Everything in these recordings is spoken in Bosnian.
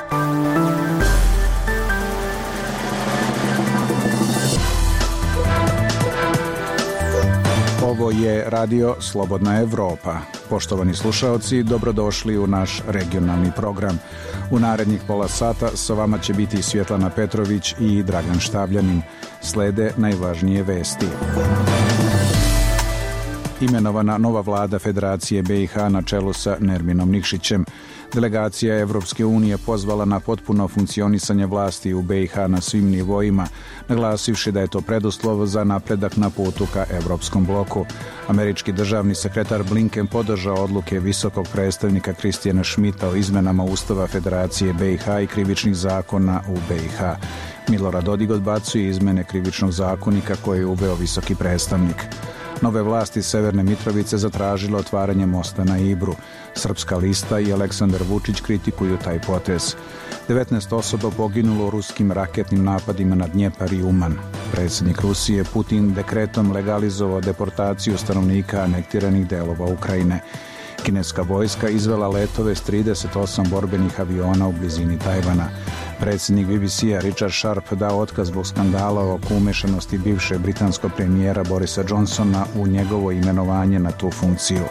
Ovo je Radio Slobodna Evropa. Poštovani slušaoci, dobrodošli u naš regionalni program. U narednih pola sata sa vama će biti Svjetlana Petrović i Dragan Štavljanin. Slede najvažnije vesti. Imenovana nova vlada Federacije BiH na čelu sa Nerminom Nikšićem. Delegacija Evropske unije pozvala na potpuno funkcionisanje vlasti u BiH na svim nivoima, naglasivši da je to preduslov za napredak na putu ka Evropskom bloku. Američki državni sekretar Blinken podržao odluke visokog predstavnika Kristijana Šmita o izmenama Ustava Federacije BiH i krivičnih zakona u BiH. Milorad Dodik odbacuje izmene krivičnog zakonika koje je uveo visoki predstavnik. Nove vlasti Severne Mitrovice zatražile otvaranje mosta na Ibru. Srpska lista i Aleksandar Vučić kritikuju taj potez. 19 osoba poginulo u ruskim raketnim napadima na Dnjepar i Uman. Predsjednik Rusije Putin dekretom legalizovao deportaciju stanovnika anektiranih delova Ukrajine. Kineska vojska izvela letove s 38 borbenih aviona u blizini Tajvana. Predsjednik BBC-a Richard Sharp dao otkaz zbog skandala oko umešanosti bivšeg britanskog premijera Borisa Johnsona u njegovo imenovanje na tu funkciju.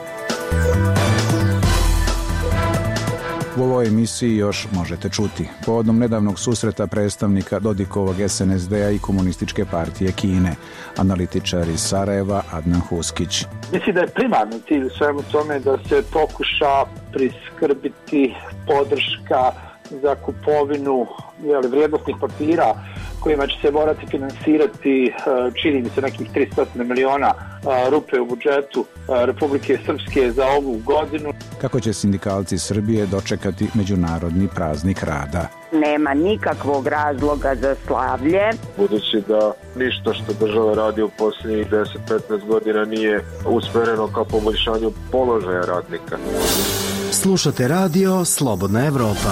U ovoj emisiji još možete čuti. Povodom nedavnog susreta predstavnika Dodikovog SNSD-a i Komunističke partije Kine. Analitičar iz Sarajeva Adnan Huskić. Mislim da je primarni cilj u svemu tome da se pokuša priskrbiti podrška za kupovinu vrijednosnih papira kojima će se morati finansirati, čini mi se, nekih 300 miliona rupe u budžetu Republike Srpske za ovu godinu. Kako će sindikalci Srbije dočekati Međunarodni praznik rada? Nema nikakvog razloga za slavlje. Budući da ništa što država radi u posljednjih 10-15 godina nije usmjereno ka poboljšanju položaja radnika. Slušate Radio Slobodna Evropa.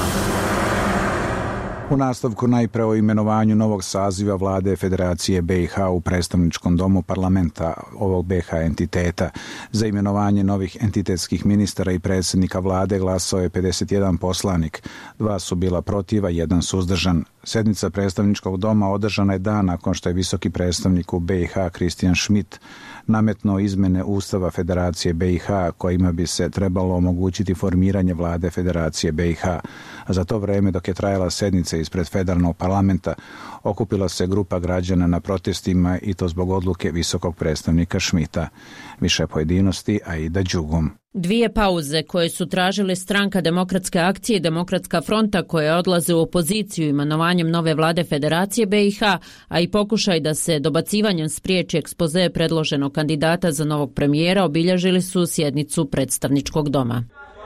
U nastavku najpre o imenovanju novog saziva vlade Federacije BiH u predstavničkom domu parlamenta ovog BiH entiteta. Za imenovanje novih entitetskih ministara i predsjednika vlade glasao je 51 poslanik. 2 su bila protiv, a 1 suzdržan. Sjednica predstavničkog doma održana je dan nakon što je visoki predstavnik u BiH Kristijan Šmit nametnuo izmene Ustava Federacije BiH kojima bi se trebalo omogućiti formiranje vlade Federacije BiH. A za to vreme dok je trajala sjednica ispred federalnog parlamenta okupila se grupa građana na protestima i to zbog odluke visokog predstavnika Šmita. Više pojedinosti Aida Đugum. 2 pauze koje su tražile Stranka demokratske akcije i Demokratska fronta koje odlaze u opoziciju imenovanjem nove vlade Federacije BiH, a i pokušaj da se dobacivanjem spriječi ekspoze predloženog kandidata za novog premijera obilježili su sjednicu predstavničkog doma.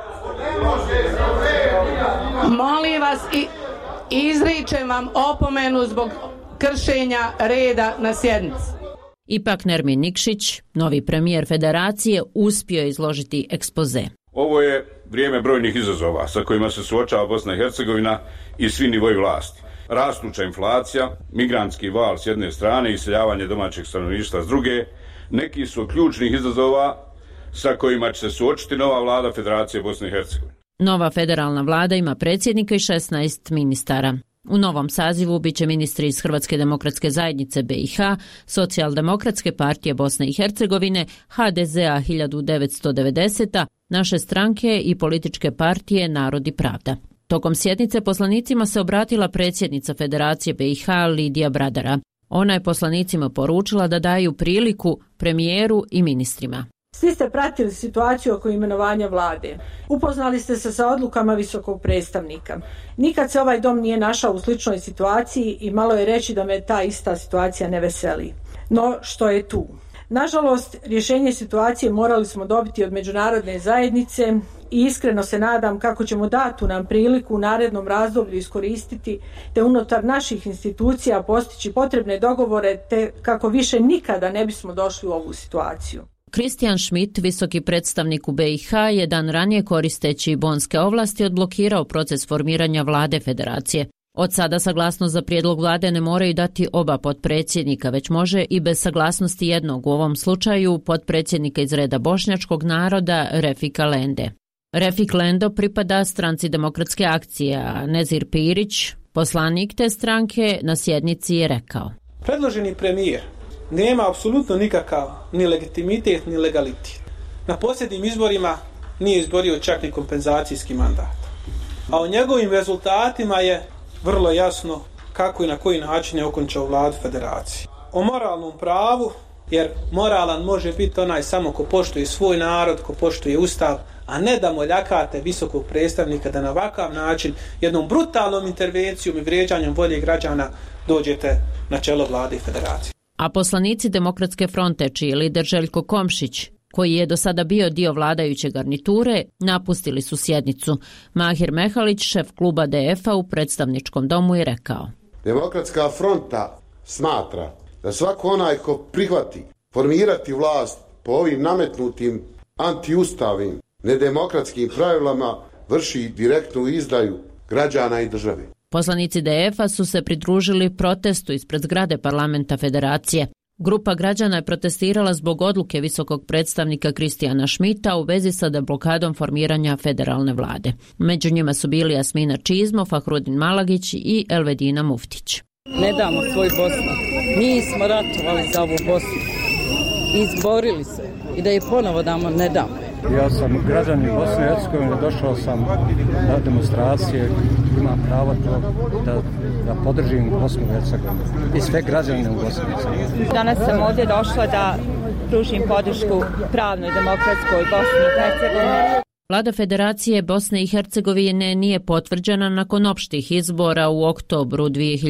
Molim vas i izričem vam opomenu zbog kršenja reda na sjednici. Ipak Nermin Nikšić, novi premijer Federacije, uspio je izložiti ekspoze. Ovo je vrijeme brojnih izazova sa kojima se suočava Bosna i Hercegovina i svi nivoji vlasti. Rastuća inflacija, migrantski val s jedne strane i iseljavanje domaćeg stanovništva s druge, neki su od ključnih izazova sa kojima će se suočiti nova vlada Federacije Bosne i Hercegovine. Nova federalna vlada ima predsjednika i 16 ministara. U novom sazivu biće ministri iz Hrvatske demokratske zajednice BiH, Socijaldemokratske partije Bosne i Hercegovine, HDZ-a 1990, Naše stranke i političke partije Narod i pravda. Tokom sjednice poslanicima se obratila predsjednica Federacije BiH Lidija Bradara. Ona je poslanicima poručila da daju priliku premijeru i ministrima. Svi ste pratili situaciju oko imenovanja vlade. Upoznali ste se sa odlukama visokog predstavnika. Nikad se ovaj dom nije našao u sličnoj situaciji i malo je reći da me ta ista situacija ne veseli. No, što je tu? Nažalost, rješenje situacije morali smo dobiti od međunarodne zajednice i iskreno se nadam kako ćemo datu nam priliku u narednom razdoblju iskoristiti te unutar naših institucija postići potrebne dogovore te kako više nikada ne bismo došli u ovu situaciju. Kristijan Šmit, visoki predstavnik u BiH, je dan ranije koristeći bonske ovlasti odblokirao proces formiranja vlade Federacije. Od sada saglasnost za prijedlog vlade ne moraju dati oba potpredsjednika, već može i bez saglasnosti jednog, u ovom slučaju potpredsjednika iz reda bošnjačkog naroda Refika Lende. Refik Lendo pripada stranci Demokratske akcije, a Nezir Pirić, poslanik te stranke, na sjednici je rekao: Predloženi premijer nema apsolutno nikakav ni legitimitet ni legalitet. Na posljednjim izborima nije izborio čak ni kompenzacijski mandat. A o njegovim rezultatima je vrlo jasno kako i na koji način je okončao vladu federacije. O moralnom pravu, jer moralan može biti onaj samo ko poštuje svoj narod, ko poštuje ustav, a ne da moljakate visokog predstavnika da na ovakav način, jednom brutalnom intervencijom i vrijeđanjem volje građana dođete na čelo vlade i federacije. A poslanici Demokratske fronte, čiji lider Željko Komšić, koji je do sada bio dio vladajuće garniture, napustili su sjednicu. Mahir Mehalić, šef kluba DF-a u predstavničkom domu, je rekao: Demokratska fronta smatra da svako onaj ko prihvati formirati vlast po ovim nametnutim antiustavnim, nedemokratskim pravilama vrši direktnu izdaju građana i države. Poslanici DF-a su se pridružili protestu ispred zgrade parlamenta federacije. Grupa građana je protestirala zbog odluke visokog predstavnika Kristijana Šmita u vezi sa deblokadom formiranja federalne vlade. Među njima su bili Jasmina Čizmo, Fahrudin Malagić i Elvedina Muftić. Ne damo svoju Bosnu. Mi smo ratovali za ovu Bosnu. Izborili se. I da je ponovo damo, ne damo. Ja sam građanin Bosne i Hercegovine, došao sam na demonstracije, imam pravo da podržim Bosnu i Hercegovinu i sve građane u Bosni i Hercegovini. Danas sam ovdje došla da pružim podršku pravnoj demokratskoj Bosni i Hercegovini. Vlada Federacije Bosne i Hercegovine nije potvrđena nakon opštih izbora u oktobru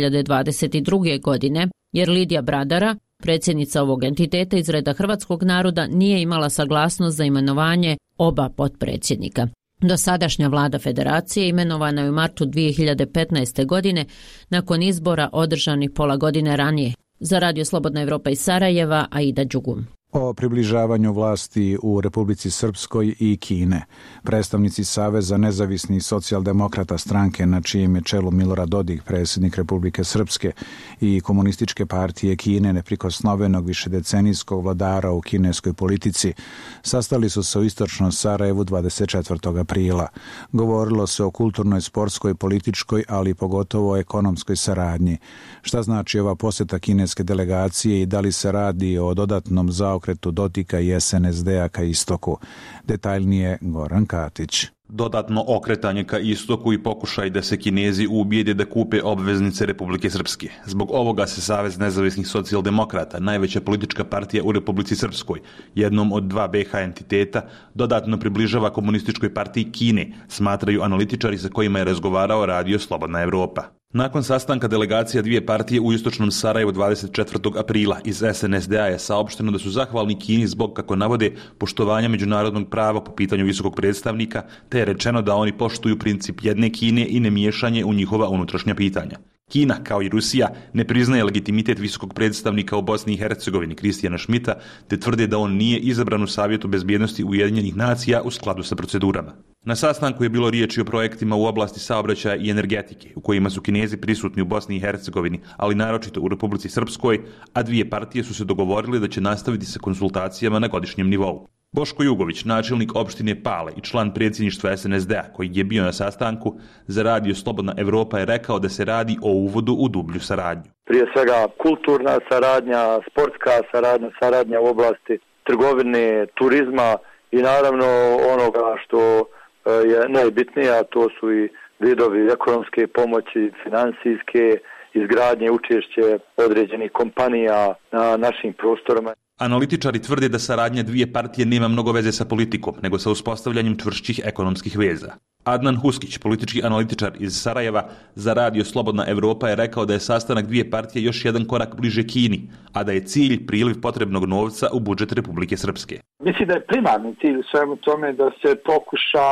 2022. godine, jer Lidija Bradara, predsjednica ovog entiteta iz reda hrvatskog naroda, nije imala saglasnost za imenovanje oba potpredsjednika. Dosadašnja vlada Federacije imenovana je u martu 2015. godine nakon izbora održanih pola godine ranije. Za Radio Slobodna Evropa iz Sarajeva, Aida Đugum. O približavanju vlasti u Republici Srpskoj i Kine. Predstavnici Saveza nezavisnih socijaldemokrata, stranke na čijem je čelu Milorad Dodik, predsjednik Republike Srpske, i Komunističke partije Kine, neprikosnovenog višedecenijskog vladara u kineskoj politici, sastali su se u istočnom Sarajevu 24. aprila. Govorilo se o kulturnoj, sportskoj, političkoj, ali pogotovo o ekonomskoj saradnji. Šta znači ova posjeta kineske delegacije i da li se radi o dodatnom zaokretu Dodika i SNSD-a ka istoku? Detaljnije Goran Katić. Dodatno okretanje ka istoku i pokušaj da se Kinezi ubijede da kupe obveznice Republike Srpske. Zbog ovoga se Savez nezavisnih socijaldemokrata, najveća politička partija u Republici Srpskoj, jednom od dva BiH entiteta, dodatno približava komunističkoj partiji Kine, smatraju analitičari sa kojima je razgovarao Radio Slobodna Evropa. Nakon sastanka delegacija dvije partije u istočnom Sarajevu 24. aprila iz SNSD-a je saopšteno da su zahvalni Kini zbog, kako navode, poštovanja međunarodnog prava po pitanju visokog predstavnika, te je rečeno da oni poštuju princip jedne Kine i nemiješanje u njihova unutrašnja pitanja. Kina, kao i Rusija, ne priznaje legitimitet visokog predstavnika u Bosni i Hercegovini Kristijana Šmita, te tvrde da on nije izabran u Savjetu bezbjednosti Ujedinjenih nacija u skladu sa procedurama. Na sastanku je bilo riječi o projektima u oblasti saobraćaja i energetike, u kojima su Kinezi prisutni u Bosni i Hercegovini, ali naročito u Republici Srpskoj, a dvije partije su se dogovorile da će nastaviti sa konsultacijama na godišnjem nivou. Boško Jugović, načelnik opštine Pale i član predsjedništva SNSD-a, koji je bio na sastanku, za Radio Slobodna Evropa je rekao da se radi o uvodu u dublju saradnju. Prije svega kulturna saradnja, sportska saradnja u oblasti trgovine, turizma i naravno onoga što je najbitnije, a to su i vidovi ekonomske pomoći, financijske, izgradnje, učešće određenih kompanija na našim prostorima. Analitičari tvrde da saradnja dvije partije nema mnogo veze sa politikom, nego sa uspostavljanjem čvršćih ekonomskih veza. Adnan Huskić, politički analitičar iz Sarajeva, za Radio Slobodna Evropa je rekao da je sastanak dvije partije još jedan korak bliže Kini, a da je cilj priliv potrebnog novca u budžet Republike Srpske. Mislim da je primarni cilj u svemu tome da se pokuša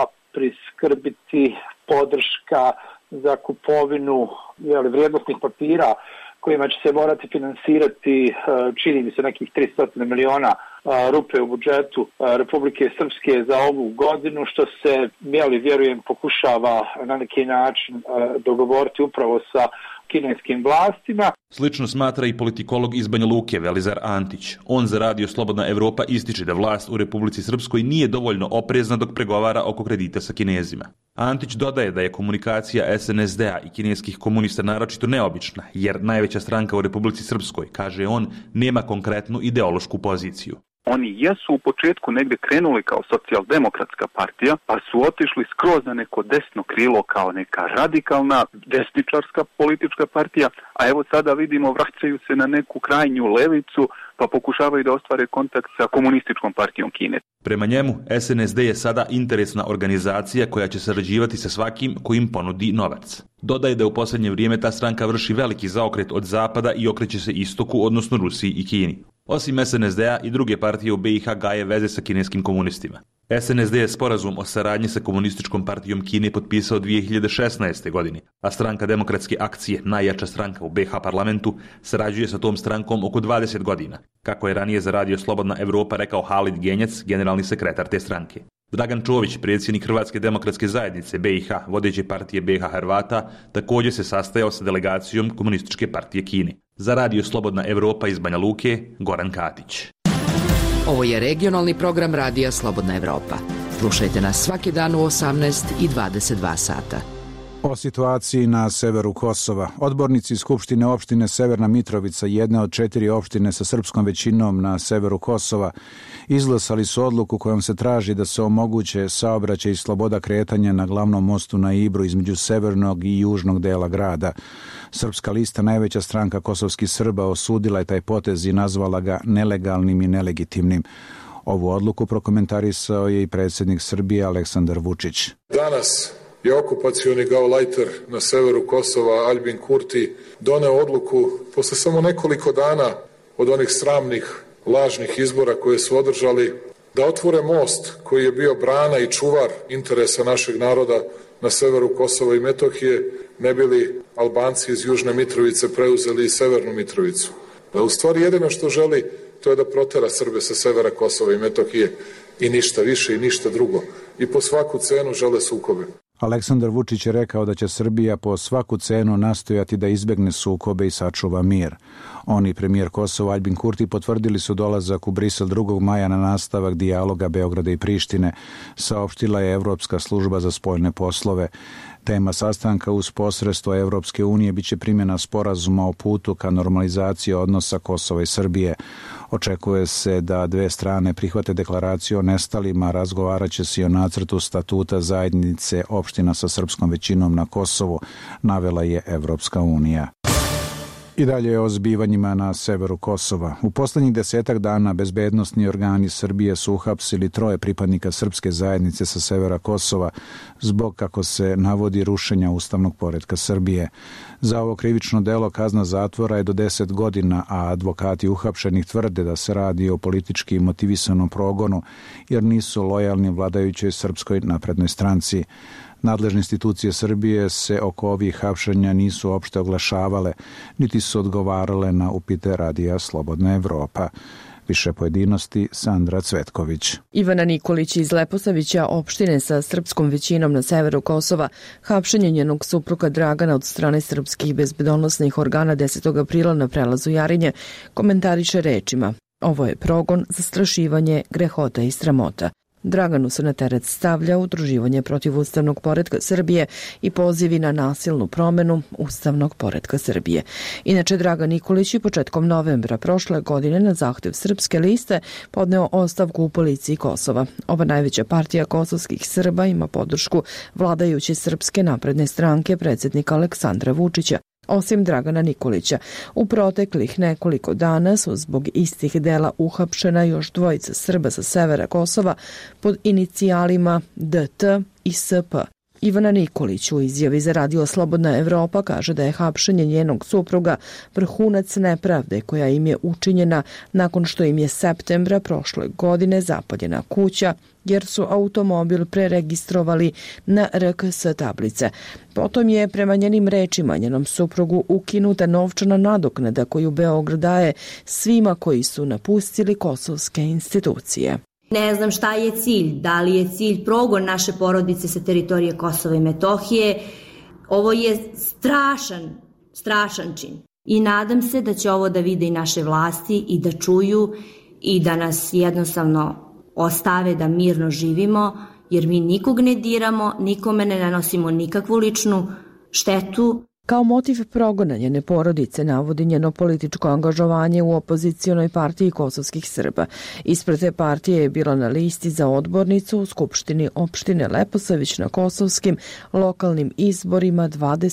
priskrbiti podrška za kupovinu vrijednosnih papira kojima će se morati finansirati, čini mi se, nekih 300 miliona rupe u budžetu Republike Srpske za ovu godinu, što se, vjerujem, pokušava na neki način dogovoriti upravo sa kineskim vlastima. Slično smatra i politikolog iz Banja Luke Velizar Antić. On za Radio Slobodna Evropa ističe da vlast u Republici Srpskoj nije dovoljno oprezna dok pregovara oko kredita sa Kinezima. Antić dodaje da je komunikacija SNSD-a i kineskih komunista naročito neobična, jer najveća stranka u Republici Srpskoj, kaže on, nema konkretnu ideološku poziciju. Oni jesu u početku negde krenuli kao socijaldemokratska partija, pa su otišli skroz na neko desno krilo kao neka radikalna desničarska politička partija, a evo sada vidimo vraćaju se na neku krajnju levicu, pa pokušavaju da ostvare kontakt sa komunističkom partijom Kine. Prema njemu, SNSD je sada interesna organizacija koja će sarađivati sa svakim ko im ponudi novac. Dodaje da u posljednje vrijeme ta stranka vrši veliki zaokret od zapada i okreće se istoku, odnosno Rusiji i Kini. Osim SNSD-a i druge partije u BiH gaje veze sa kineskim komunistima. SNSD je sporazum o saradnji sa komunističkom partijom Kine potpisao 2016. godine, a stranka Demokratske akcije, najjača stranka u BiH parlamentu, sarađuje sa tom strankom oko 20 godina, kako je ranije za Radio Slobodna Evropa rekao Halid Genjac, generalni sekretar te stranke. Dragan Čović, predsjednik Hrvatske demokratske zajednice BiH, vodeće partije BiH Hrvata, također se sastajao sa delegacijom Komunističke partije Kine. Za Radio Slobodna Evropa iz Banja Luke, Goran Katić. Ovo je regionalni program Radija Slobodna Evropa. Slušajte nas svaki dan u 18 i 22 sata. O situaciji na severu Kosova. Odbornici Skupštine opštine Severna Mitrovica, jedne od 4 opštine sa srpskom većinom na severu Kosova, izglasali su odluku kojom se traži da se omoguće saobraćaj i sloboda kretanja na glavnom mostu na Ibru između severnog i južnog dela grada. Srpska lista, najveća stranka kosovskih Srba, osudila je taj potez i nazvala ga nelegalnim i nelegitimnim. Ovu odluku prokomentarisao je i predsjednik Srbije Aleksandar Vučić. Danas je okupacioni gaulajter na severu Kosova Albin Kurti doneo odluku posle samo nekoliko dana od onih sramnih, lažnih izbora koje su održali, da otvore most koji je bio brana i čuvar interesa našeg naroda na severu Kosova i Metohije, ne bi li Albanci iz Južne Mitrovice preuzeli i Severnu Mitrovicu. Da u stvari jedino što želi, to je da protera Srbe sa severa Kosova i Metohije i ništa više i ništa drugo. I po svaku cenu žele sukobe. Aleksandar Vučić je rekao da će Srbija po svaku cenu nastojati da izbegne sukobe i sačuva mir. On i premijer Kosova Albin Kurti potvrdili su dolazak u Brisel 2. maja na nastavak dijaloga Beograda i Prištine, saopštila je Evropska služba za spoljne poslove. Tema sastanka uz posredstvo Evropske unije biće primjena sporazuma o putu ka normalizaciji odnosa Kosova i Srbije. Očekuje se da dve strane prihvate deklaraciju o nestalima, razgovarat će se i o nacrtu statuta zajednice opština sa srpskom većinom na Kosovu, navela je Evropska unija. I dalje o zbivanjima na severu Kosova. U poslednjih 10 dana bezbednosni organi Srbije su uhapsili 3 pripadnika srpske zajednice sa severa Kosova zbog, kako se navodi, rušenja ustavnog poretka Srbije. Za ovo krivično delo kazna zatvora je do 10 godina, a advokati uhapšenih tvrde da se radi o politički motivisanom progonu jer nisu lojalni vladajućoj Srpskoj naprednoj stranci. Nadležne institucije Srbije se oko ovih hapšenja nisu uopšte oglašavale, niti su odgovarale na upite Radija Slobodna Evropa. Više pojedinosti, Sandra Cvetković. Ivana Nikolić iz Leposavića, opštine sa srpskom većinom na severu Kosova, hapšenje njenog supruga Dragana od strane srpskih bezbedonosnih organa 10. aprila na prelazu Jarinje, komentariše rečima: ovo je progon, zastrašivanje, grehota i sramota. Draganu se na teret stavlja udruživanje protiv ustavnog poretka Srbije i pozivi na nasilnu promenu ustavnog poretka Srbije. Inače, Dragan Nikolić je početkom novembra prošle godine na zahtev Srpske liste podneo ostavku u policiji Kosova. Ova najveća partija kosovskih Srba ima podršku vladajuće Srpske napredne stranke predsjednika Aleksandra Vučića. Osim Dragana Nikolića, u proteklih nekoliko dana su zbog istih dela uhapšena još 2 Srba sa severa Kosova pod inicijalima DT i SP. Ivana Nikolić u izjavi za Radio Slobodna Evropa kaže da je hapšenje njenog supruga vrhunac nepravde koja im je učinjena nakon što im je septembra prošle godine zapaljena kuća jer su automobil preregistrovali na RKS tablice. Potom je, prema njenim rečima, njenom suprugu ukinuta novčana nadoknada koju Beograd daje svima koji su napustili kosovske institucije. Ne znam šta je cilj, da li je cilj progon naše porodice sa teritorije Kosova i Metohije. Ovo je strašan čin. I nadam se da će ovo da vide i naše vlasti i da čuju i da nas jednostavno ostave da mirno živimo, jer mi nikog ne diramo, nikome ne nanosimo nikakvu ličnu štetu. Kao motiv progona njene porodice navodi njeno političko angažovanje u opozicionoj partiji kosovskih Srba. Ispred te partije je bila na listi za odbornicu u Skupštini opštine Leposavić na kosovskim lokalnim izborima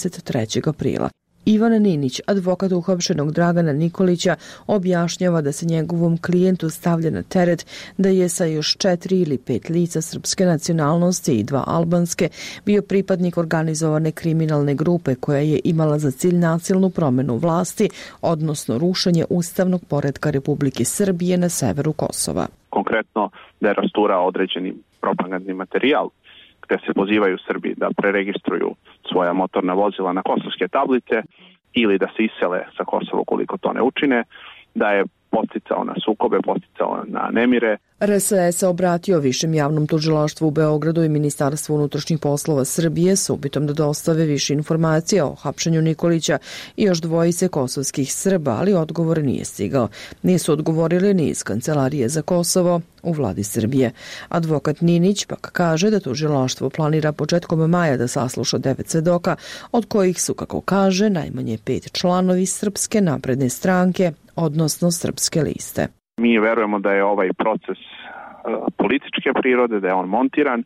23. aprila. Ivan Ninić, advokat uhapšenog Dragana Nikolića, objašnjava da se njegovom klijentu stavlja na teret da je sa još 4 ili 5 lica srpske nacionalnosti i 2 albanske bio pripadnik organizovane kriminalne grupe koja je imala za cilj nasilnu promenu vlasti, odnosno rušenje ustavnog poretka Republike Srbije na severu Kosova. Konkretno da je rasturao određeni propagandni materijal gde se pozivaju Srbi da preregistruju svoja motorna vozila na kosovske tablice ili da se isele sa Kosova ukoliko to ne učine, da je podsticao na sukobe, podsticao na nemire. RSS se obratio Višem javnom tužilaštvu u Beogradu i Ministarstvu unutrašnjih poslova Srbije s upitom da dostave više informacija o hapšenju Nikolića i još 2 kosovskih Srba, ali odgovor nije stigao. Nisu odgovorili ni iz Kancelarije za Kosovo u vladi Srbije. Advokat Ninić pak kaže da tužilaštvo planira početkom maja da sasluša 9 svedoka, od kojih su, kako kaže, najmanje 5 članovi Srpske napredne stranke, odnosno Srpske liste. Mi verujemo da je ovaj proces političke prirode, da je on montiran,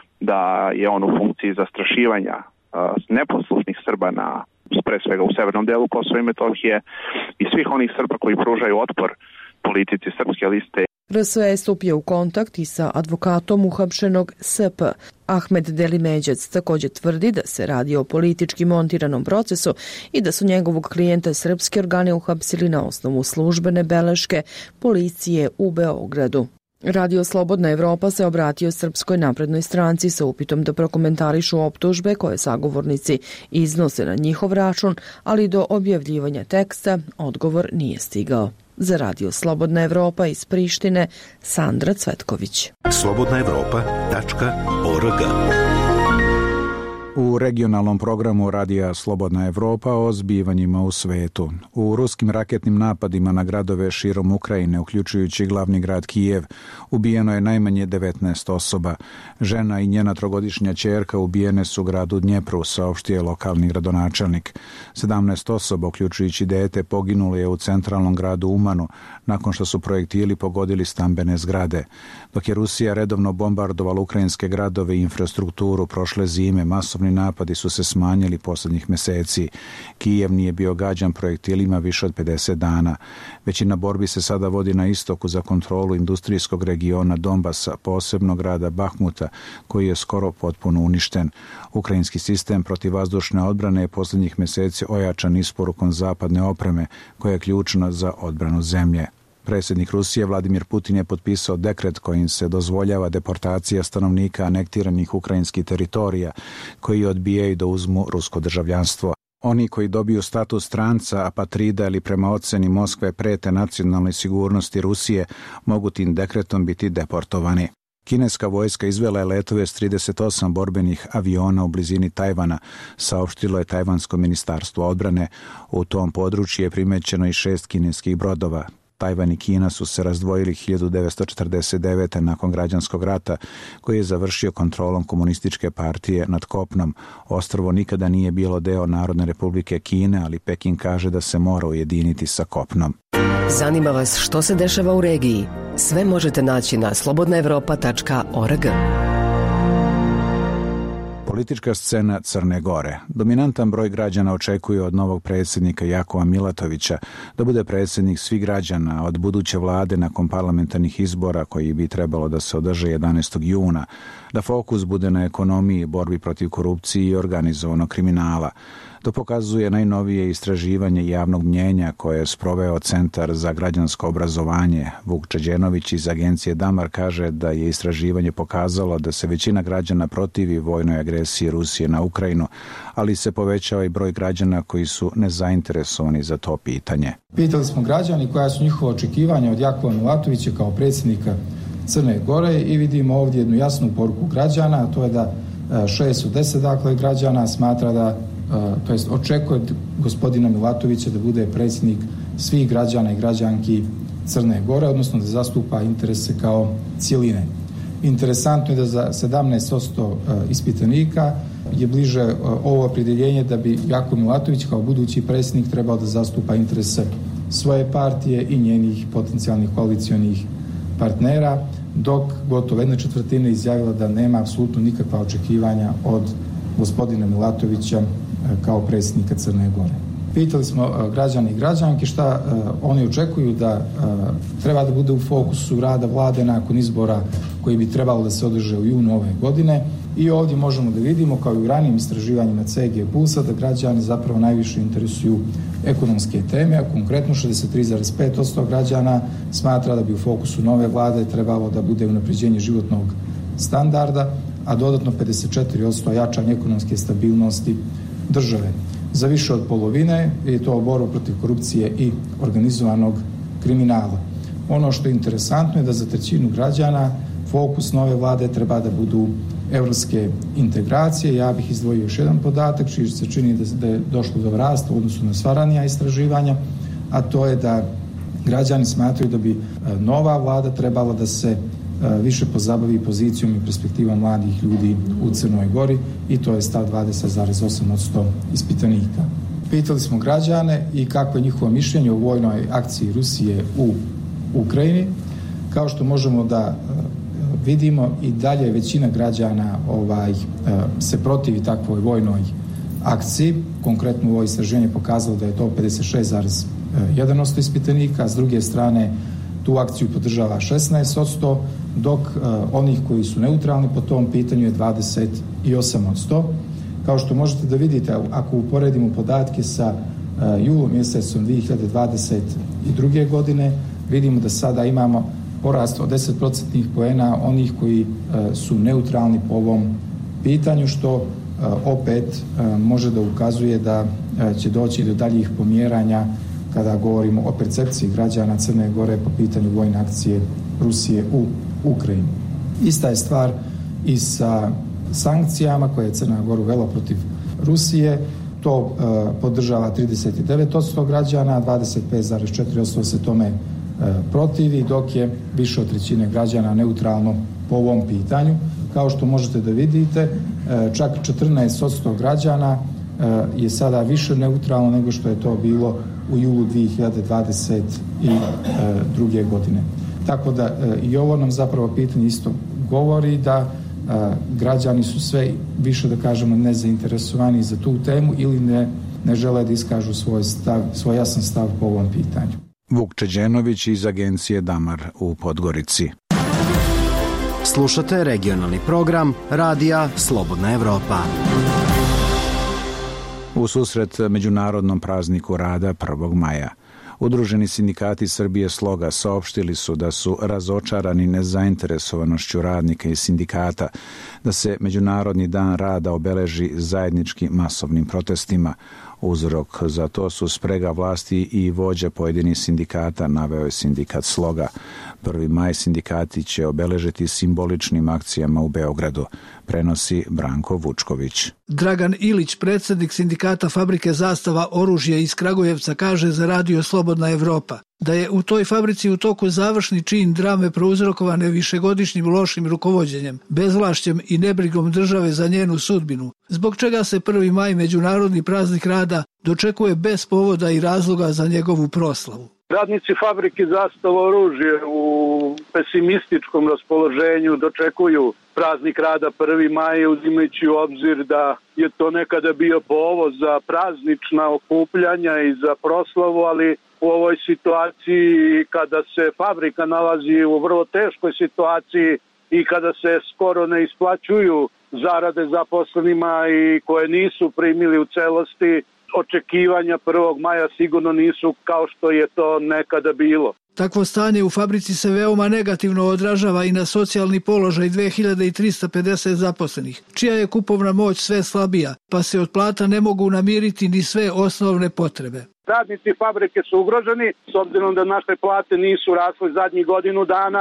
da je on u funkciji zastrašivanja neposlušnih Srba pre svega u severnom delu Kosova i Metohije i svih onih Srba koji pružaju otpor politici Srpske liste. RSS stupio u kontakt i sa advokatom uhapšenog SP. Ahmed Delimeđac također tvrdi da se radi o politički montiranom procesu i da su njegovog klijenta srpske organe uhapsili na osnovu službene beleške policije u Beogradu. Radio Slobodna Evropa se obratio Srpskoj naprednoj stranci sa upitom da prokomentarišu optužbe koje sagovornici iznose na njihov račun, ali do objavljivanja teksta odgovor nije stigao. Za Radio Slobodna Evropa iz Prištine, Sandra Cvetković. slobodnaevropa.org. U regionalnom programu Radija Slobodna Evropa o zbivanjima u svetu. U ruskim raketnim napadima na gradove širom Ukrajine, uključujući glavni grad Kijev, ubijeno je najmanje 19 osoba. Žena i njena 3-godišnja ćerka ubijene su u gradu Dnjepru, saopštio je lokalni gradonačelnik. 17 osoba, uključujući dete, poginulo je u centralnom gradu Umanu, nakon što su projektili pogodili stambene zgrade. Dok je Rusija redovno bombardovala ukrajinske gradove i infrastrukturu prošle zime, masovni napadi su se smanjili posljednjih meseci. Kijev nije bio gađan projektilima više od 50 dana. Većina borbi se sada vodi na istoku za kontrolu industrijskog regiona Donbasa, posebno grada Bahmuta, koji je skoro potpuno uništen. Ukrajinski sistem protivvazdušne odbrane je posljednjih meseci ojačan isporukom zapadne opreme, koja je ključna za odbranu zemlje. Predsjednik Rusije Vladimir Putin je potpisao dekret kojim se dozvoljava deportacija stanovnika anektiranih ukrajinskih teritorija koji odbijaju da uzmu rusko državljanstvo. Oni koji dobiju status stranca, apatrida ili prema oceni Moskve prete nacionalnoj sigurnosti Rusije mogu tim dekretom biti deportovani. Kineska vojska izvela je letove s 38 borbenih aviona u blizini Tajvana, saopštilo je Tajvansko ministarstvo odbrane. U tom području je primećeno i 6 kineskih brodova. Tajvan i Kina su se razdvojili 1949. nakon građanskog rata, koji je završio kontrolom komunističke partije nad kopnom. Ostrvo nikada nije bilo deo Narodne republike Kine, ali Peking kaže da se mora ujediniti sa kopnom. Zanima vas što se dešava u regiji? Sve možete naći na slobodnaevropa.org. Politička scena Crne Gore. Dominantan broj građana očekuje od novog predsjednika Jakova Milatovića da bude predsjednik svih građana od buduće vlade nakon parlamentarnih izbora koji bi trebalo da se održe 11. juna, da fokus bude na ekonomiji, borbi protiv korupcije i organizovanog kriminala. To pokazuje najnovije istraživanje javnog mnjenja koje je sproveo Centar za građansko obrazovanje. Vuk Čeđenović iz agencije Damar kaže da je istraživanje pokazalo da se većina građana protivi vojnoj agresiji Rusije na Ukrajinu, ali se povećao i broj građana koji su nezainteresovani za to pitanje. Pitali smo građani koja su njihova očekivanja od Jakova Milatovića kao predsjednika Crne Gore i vidimo ovdje jednu jasnu poruku građana, a to je da 6 od 10 građana smatra da to jest očekuje gospodina Milatovića da bude predsjednik svih građana i građanki Crne Gore, odnosno da zastupa interese kao cijeline. Interesantno je da za 17% ispitanika je bliže ovo opredjeljenje da bi Jakov Milatović kao budući predsjednik trebao da zastupa interese svoje partije i njenih potencijalnih koalicionih partnera, dok gotovo 1/4 izjavila da nema apsolutno nikakva očekivanja od gospodina Milatovića kao predsjednika Crne Gore. Pitali smo građani i građanke šta oni očekuju da treba da bude u fokusu rada vlade nakon izbora koji bi trebalo da se održe u junu ove godine. I ovdje možemo da vidimo, kao i u ranijim istraživanjima CG Pulsa, da građani zapravo najviše interesuju ekonomske teme, a konkretno 63,5% građana smatra da bi u fokusu nove vlade trebalo da bude unapređenje životnog standarda, a dodatno 54% jačanje ekonomske stabilnosti države. Za više od polovine je to borba protiv korupcije i organizovanog kriminala. Ono što je interesantno je da za 1/3 građana fokus nove vlade treba da budu evropske integracije. Ja bih izdvojio još jedan podatak, čiji se čini da je došlo do rasta u odnosu na sva ranija istraživanja, a to je da građani smatraju da bi nova vlada trebala da se više pozabavi pozicijom i perspektivom mladih ljudi u Crnoj Gori, i to je stav 20,8% ispitanika. Pitali smo građane i kako je njihovo mišljenje o vojnoj akciji Rusije u Ukrajini. Kao što možemo da vidimo, i dalje većina građana se protivi takvoj vojnoj akciji. Konkretno ovo istraženje pokazalo da je to 56,1% ispitanika, a s druge strane tu akciju podržava 16%, dok onih koji su neutralni po tom pitanju je 28%. Kao što možete da vidite, ako uporedimo podatke sa julom mjesecom 2022. godine, vidimo da sada imamo porast od 10% poena onih koji su neutralni po ovom pitanju, što opet može da ukazuje da će doći do daljih pomjeranja kada govorimo o percepciji građana Crne Gore po pitanju vojne akcije Rusije u Ukrajini. Ista je stvar i sa sankcijama koje je Crna Gora uvela protiv Rusije. To podržava 39% građana, 25,4% se tome protivi, dok je više od 1/3 građana neutralno po ovom pitanju. Kao što možete da vidite, čak 14% građana je sada više neutralno nego što je to bilo u julu 2022. godine. Tako da i ovo nam zapravo pitanje isto govori da građani su sve više, da kažemo, nezainteresovani za tu temu ili ne žele da iskažu svoj jasan stav po ovom pitanju. Vuk Čeđenović iz agencije Damar u Podgorici. Slušate regionalni program Radija Slobodna Evropa. U susret Međunarodnom prazniku rada 1. maja, Udruženi sindikati Srbije Sloga saopštili su da su razočarani nezainteresovanošću radnika i sindikata da se Međunarodni dan rada obeleži zajedničkim masovnim protestima. Uzrok za to su sprega vlasti i vođa pojedinih sindikata, naveo je sindikat Sloga. 1. maj sindikati će obeležiti simboličnim akcijama u Beogradu, prenosi Branko Vučković. Dragan Ilić, predsjednik sindikata Fabrike Zastava oružje iz Kragujevca, kaže za Radio Slobodna Evropa da je u toj fabrici u toku završni čin drame prouzrokovane višegodišnjim lošim rukovođenjem, bezvlašćem i nebrigom države za njenu sudbinu, zbog čega se 1. maj, Međunarodni praznik rada, dočekuje bez povoda i razloga za njegovu proslavu. Radnici Fabrike Zastava oružje u pesimističkom raspoloženju dočekuju praznik rada 1. maj, uzimajući u obzir da je to nekada bio povod za praznična okupljanja i za proslavu, ali u ovoj situaciji kada se fabrika nalazi u vrlo teškoj situaciji i kada se skoro ne isplaćuju zarade zaposlenima i koje nisu primili u celosti, očekivanja 1. maja sigurno nisu kao što je to nekada bilo. Takvo stanje u fabrici se veoma negativno odražava i na socijalni položaj 2350 zaposlenih, čija je kupovna moć sve slabija, pa se od plata ne mogu namiriti ni sve osnovne potrebe. Radnici fabrike su ugroženi, s obzirom da naše plate nisu rasle zadnjih godinu dana, s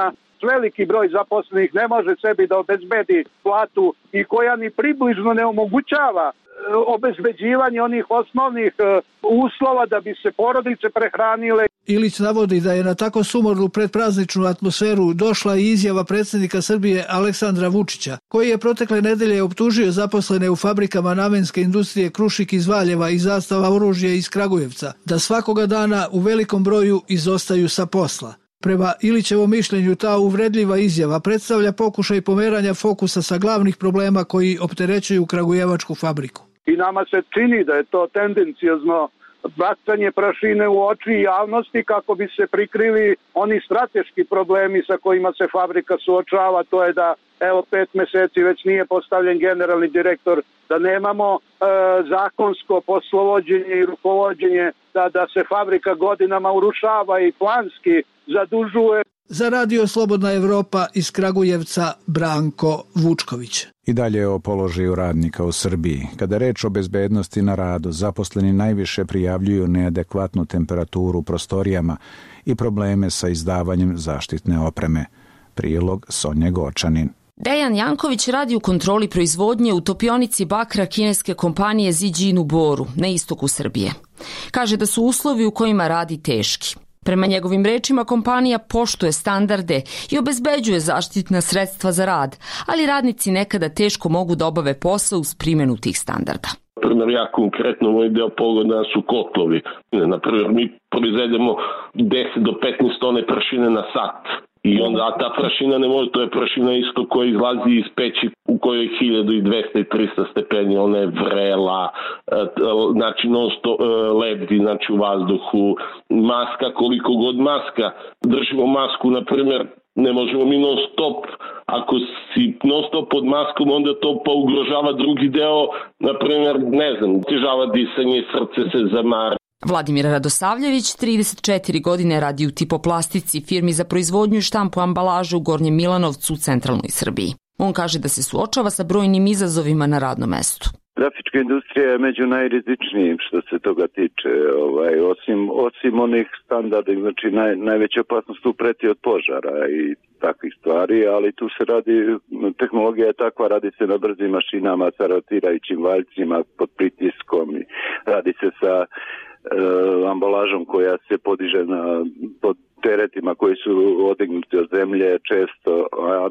veliki broj zaposlenih ne može sebi da obezbedi platu i koja ni približno ne omogućava obezbeđivanje onih osnovnih uslova da bi se porodice prehranile. Ilić navodi da je na tako sumornu predprazničnu atmosferu došla i izjava predsjednika Srbije Aleksandra Vučića, koji je protekle nedelje optužio zaposlene u fabrikama namenske industrije Krušik iz Valjeva i Zastava oružje iz Kragujevca da svakoga dana u velikom broju izostaju sa posla. Prema Ilićevom mišljenju, ta uvredljiva izjava predstavlja pokušaj pomeranja fokusa sa glavnih problema koji opterećuju kragujevačku fabriku. I nama se čini da je to tendencijozno bacanje prašine u oči javnosti kako bi se prikrili oni strateški problemi sa kojima se fabrika suočava. To je da 5 meseci već nije postavljen generalni direktor, da nemamo zakonsko poslovođenje i rukovođenje, da se fabrika godinama urušava i planski zadužuje. Za Radio Slobodna Evropa iz Kragujevca Branko Vučković. I dalje o položaju radnika u Srbiji. Kada reč o bezbednosti na radu, zaposleni najviše prijavljuju neadekvatnu temperaturu u prostorijama i probleme sa izdavanjem zaštitne opreme. Prilog Sonje Gočanin. Dejan Janković radi u kontroli proizvodnje u topionici bakra kineske kompanije Zijin u Boru, na istoku Srbije. Kaže da su uslovi u kojima radi teški. Prema njegovim rečima, kompanija poštuje standarde i obezbeđuje zaštitna sredstva za rad, ali radnici nekada teško mogu da obave posao uz primjenu tih standarda. Primjer, ja konkretno moj deo pogona su kotlovi. Naprimjer, mi proizvedemo 10 do 15 tone prašine na sat. I onda ta prašina ne može, to je prašina isto koja izlazi iz peći u kojoj je 1200 i 300 stepeni, ona je vrela, znači lebdi, znači u vazduhu, maska, koliko god maska, držimo masku, na primjer, ne možemo mi non stop, ako si non stop pod maskom, onda to pa ugrožava drugi deo, na primjer, ne znam, otežava disanje, srce se zamara. Vladimir Radosavljević 34 godine radi u Tipoplastici, firmi za proizvodnju i štampu ambalaže u Gornjem Milanovcu u centralnoj Srbiji. On kaže da se suočava sa brojnim izazovima na radnom mestu. Grafička industrija je među najrizičnijim što se toga tiče. Osim onih standarda, znači najveća opasnost tu preti od požara i takvih stvari, ali tu se radi, tehnologija je takva, radi se na brzim mašinama sa rotirajućim valjcima pod pritiskom, radi se sa ambalažom koja se podiže pod teretima koji su odignuti od zemlje često, a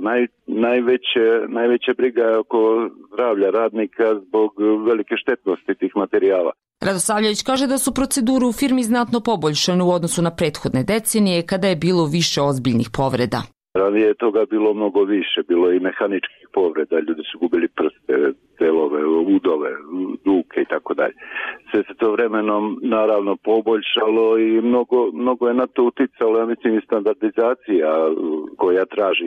najveća briga je oko zdravlja radnika zbog velike štetnosti tih materijala. Radosavljević kaže da su procedure u firmi znatno poboljšane u odnosu na prethodne decenije kada je bilo više ozbiljnih povreda. Ranije je toga bilo mnogo više, bilo je i mehaničkih povreda, ljudi su gubili prste, delove, udove, ruke i tako dalje. Sve se to vremenom naravno poboljšalo i mnogo je na to uticalo, ja mislim, i standardizacija koja traži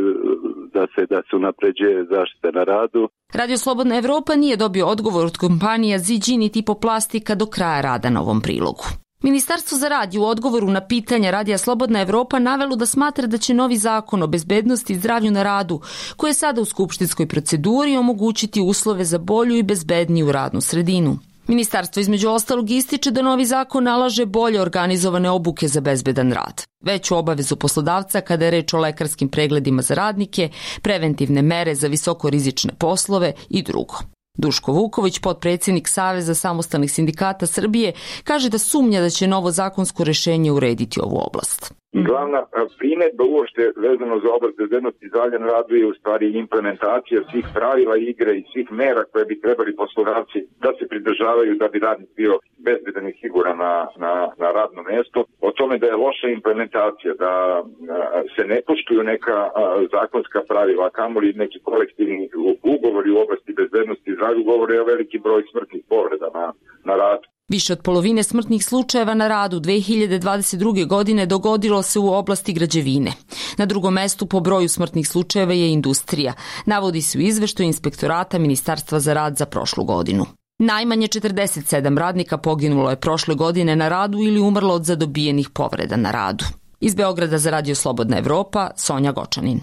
da se unapređuje zaštita na radu. Radio Slobodna Evropa nije dobio odgovor od kompanija Zijin i Tipoplastika do kraja rada na ovom prilogu. Ministarstvo za rad je u odgovoru na pitanja Radija Slobodna Evropa navelo da smatra da će novi zakon o bezbednosti i zdravlju na radu, koji je sada u skupštinskoj proceduri, omogućiti uslove za bolju i bezbedniju radnu sredinu. Ministarstvo između ostalog ističe da novi zakon nalaže bolje organizovane obuke za bezbedan rad, veću obavezu poslodavca kada je reč o lekarskim pregledima za radnike, preventivne mere za visokorizične poslove i drugo. Duško Vuković, potpredsjednik Saveza samostalnih sindikata Srbije, kaže da sumnja da će novo zakonsko rješenje urediti ovu oblast. Glavna primjedba uopšte vezano za oblast bezbednosti i zdravlja na radu je u stvari implementacija svih pravila igre i svih mera koje bi trebali poslodavci da se pridržavaju da bi radnik bio bezbedan i siguran na radno mjesto. O tome da je loša implementacija, da se ne poštuju neka zakonska pravila, kamoli neki kolektivni ugovori u oblasti bezbednosti i zdravlja, govore o veliki broj smrtnih povreda na radu. Više od polovine smrtnih slučajeva na radu 2022. godine dogodilo se u oblasti građevine. Na drugom mestu po broju smrtnih slučajeva je industrija. Navodi se u izveštaju Inspektorata Ministarstva za rad za prošlu godinu. Najmanje 47 radnika poginulo je prošle godine na radu ili umrlo od zadobijenih povreda na radu. Iz Beograda za Radio Slobodna Evropa, Sonja Gočanin.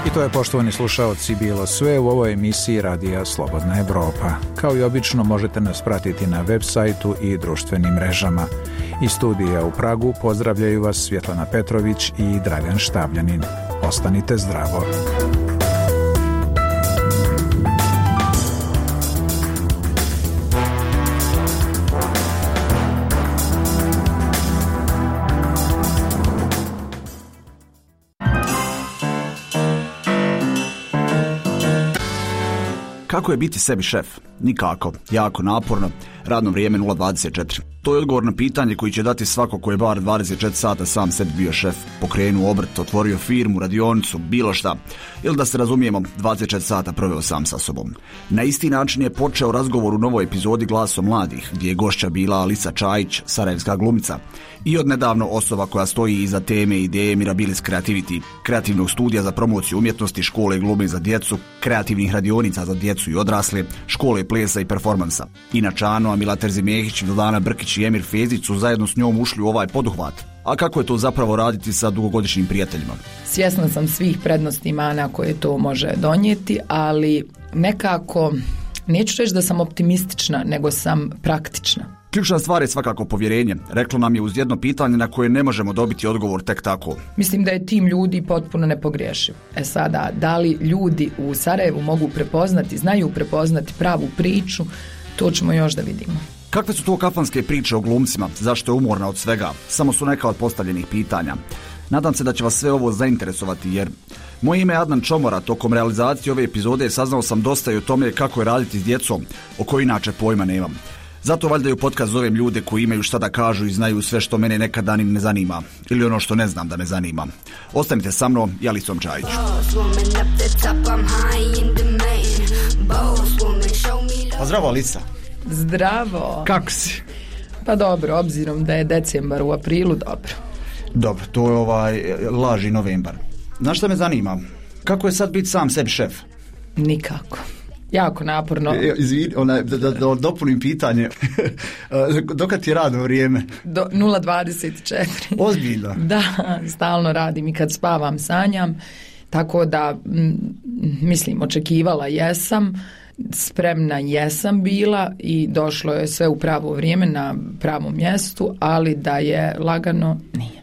I to je, poštovani slušaoci, bilo sve u ovoj emisiji Radija Slobodna Evropa. Kao i obično možete nas pratiti na web sajtu i društvenim mrežama. Iz studija u Pragu pozdravljaju vas Svjetlana Petrović i Dragan Štavljanin. Ostanite zdravo. Kako je biti sebi šef? Nikako. Jako naporno. Radno vrijeme 0,24. To je odgovor na pitanje koji će dati svako ko je bar 24 sata sam sebi bio šef. Pokrenuo obrt, otvorio firmu, radionicu, bilo šta. Ili da se razumijemo, 24 sata proveo sam sa sobom. Na isti način je počeo razgovor u novoj epizodi Glasom mladih, gdje je gošća bila Alisa Čajić, sarajevska glumica. I odnedavno osoba koja stoji iza teme i ideje Mirabilis Creativity, kreativnog studija za promociju umjetnosti, škole glume za djecu, kreativnih radionica za djecu i odrasle, škole plesa i performansa. Inače, Ano, Mila Terzimehić, Vildana Brkić i Emir Fezić su zajedno s njom ušli u ovaj poduhvat. A kako je to zapravo raditi sa dugogodišnjim prijateljima? Svjesna sam svih prednosti i mana koje to može donijeti, ali nekako, neću reći da sam optimistična, nego sam praktična. Ključna stvar je svakako povjerenje. Reklo nam je uz jedno pitanje na koje ne možemo dobiti odgovor tek tako. Mislim da je tim ljudi potpuno nepogrešiv. Sada, da li ljudi u Sarajevu mogu prepoznati, znaju prepoznati pravu priču, to ćemo još da vidimo. Kakve su to kafanske priče o glumcima? Zašto je umorna od svega? Samo su neka od postavljenih pitanja. Nadam se da će vas sve ovo zainteresovati, jer moje ime je Adnan Čomora. Tokom realizacije ove epizode saznao sam dosta i o tome kako je raditi s djecom, o kojoj inače pojma nemam. Zato valjda i u podcast zovem ljude koji imaju šta da kažu i znaju sve što mene nekada ni ne zanima. Ili ono što ne znam da me zanima. Ostanite sa mnom i Alisom Čajić. Pa zdravo, Alisa. Zdravo. Kako si? Pa dobro, obzirom da je decembar u aprilu, dobro. Dobro, to je laži novembar. Znaš šta me zanima? Kako je sad biti sam sebi šef? Nikako. Jako naporno. Izvini, da dopunim pitanje. Dokad ti je radno vrijeme? 0,24. Ozbiljno? Da, stalno radim i kad spavam sanjam. Tako da, mislim, očekivala jesam, spremna jesam bila i došlo je sve u pravo vrijeme na pravom mjestu, ali da je lagano, nije.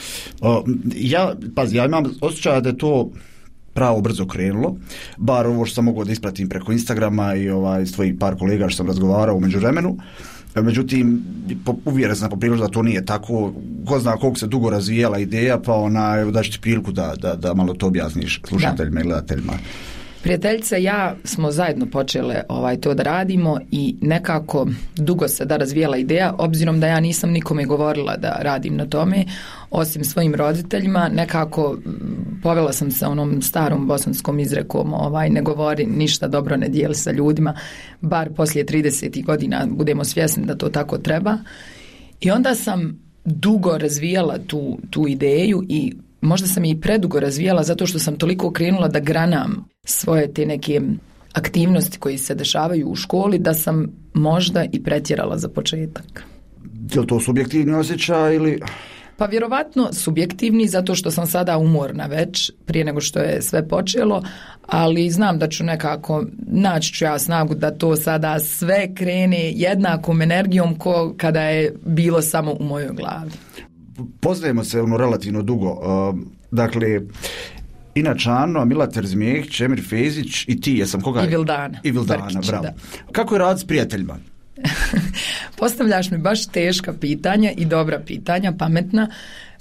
Ja imam osjećaj da je to pravo brzo krenulo, bar ovo što sam mogao da ispratim preko Instagrama i s tvojih par kolega što sam razgovarao u međuvremenu. Međutim, uvjeren sam poprilično da to nije tako. Ko zna koliko se dugo razvijela ideja, pa da ću ti priliku da malo to objasniš slušateljima i gledateljima. Prijateljica i ja smo zajedno počele to da radimo i nekako dugo se da razvijela ideja, obzirom da ja nisam nikome govorila da radim na tome, osim svojim roditeljima. Nekako povela sam se onom starom bosanskom izrekom, ne govori ništa dobro, ne dijeli sa ljudima, bar poslije 30 godina budemo svjesni da to tako treba. I onda sam dugo razvijala tu ideju i možda sam i predugo razvijala zato što sam toliko krenula da granam svoje te neke aktivnosti koje se dešavaju u školi da sam možda i pretjerala za početak. Je li to subjektivni osjećaj ili... Pa vjerovatno subjektivni zato što sam sada umorna već prije nego što je sve počelo, ali znam da ću nekako, naći ću ja snagu da to sada sve krene jednakom energijom ko kada je bilo samo u mojoj glavi. Poznajemo se relativno dugo. Dakle, inače Ano, Mila Terzimehić, Emir Fezić i ti, jesam koga? I Vildana. Brkić, bravo. Da. Kako je rad s prijateljima? Postavljaš mi baš teška pitanja i dobra pitanja, pametna.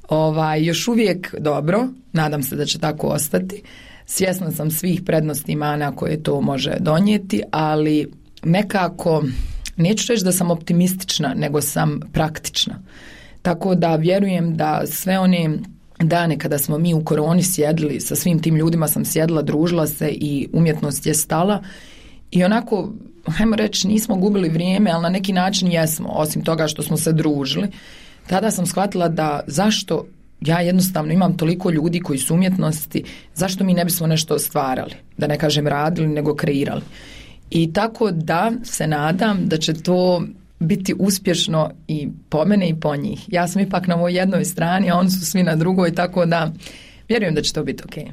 Još uvijek dobro, nadam se da će tako ostati. Svjesna sam svih prednosti i mana koje to može donijeti, ali nekako, neću reći da sam optimistična, nego sam praktična. Tako da vjerujem da sve one dane kada smo mi u koroni sjedili, sa svim tim ljudima sam sjedila, družila se i umjetnost je stala i onako, hajmo reći, nismo gubili vrijeme, ali na neki način jesmo, osim toga što smo se družili. Tada sam shvatila da zašto ja jednostavno imam toliko ljudi koji su umjetnosti, zašto mi ne bismo nešto stvarali, da ne kažem radili, nego kreirali. I tako da se nadam da će to biti uspješno i po mene i po njih. Ja sam ipak na ovoj jednoj strani, a oni su svi na drugoj, tako da vjerujem da će to biti ok.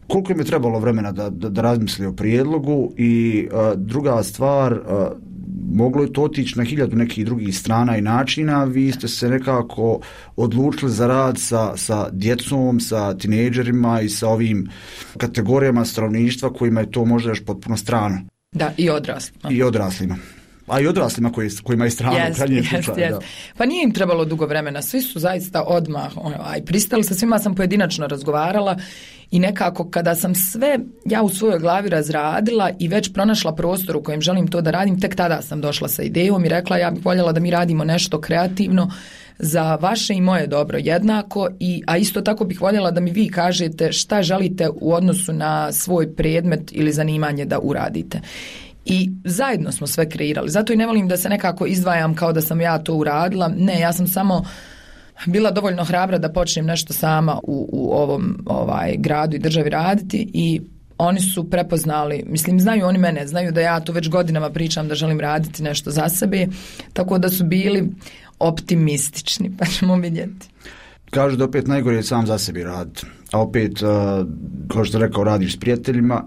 Koliko im je trebalo vremena da razmisli o prijedlogu i druga stvar, moglo je to otići na 1000 nekih drugih strana i načina, vi ste se nekako odlučili za rad sa djecom, sa tinejdžerima i sa ovim kategorijama stanovništva kojima je to možda još potpuno strano. Da, i odraslima. I odraslima. A i odraslima kojima je strano. Yes. Pa nije im trebalo dugo vremena, svi su zaista odmah pristali, sa svima sam pojedinačno razgovarala i nekako kada sam sve ja u svojoj glavi razradila i već pronašla prostor u kojem želim to da radim, tek tada sam došla sa idejom i rekla ja bih voljela da mi radimo nešto kreativno za vaše i moje dobro jednako, a isto tako bih voljela da mi vi kažete šta želite u odnosu na svoj predmet ili zanimanje da uradite. I zajedno smo sve kreirali. Zato i ne volim da se nekako izdvajam kao da sam ja to uradila. Ne, ja sam samo bila dovoljno hrabra da počnem nešto sama u ovom gradu i državi raditi i oni su prepoznali, mislim znaju oni mene, znaju da ja to već godinama pričam da želim raditi nešto za sebe, tako da su bili optimistični, pa ćemo vidjeti. Kažu da opet najgore je sam za sebi raditi, a opet, kao što rekao, radiš s prijateljima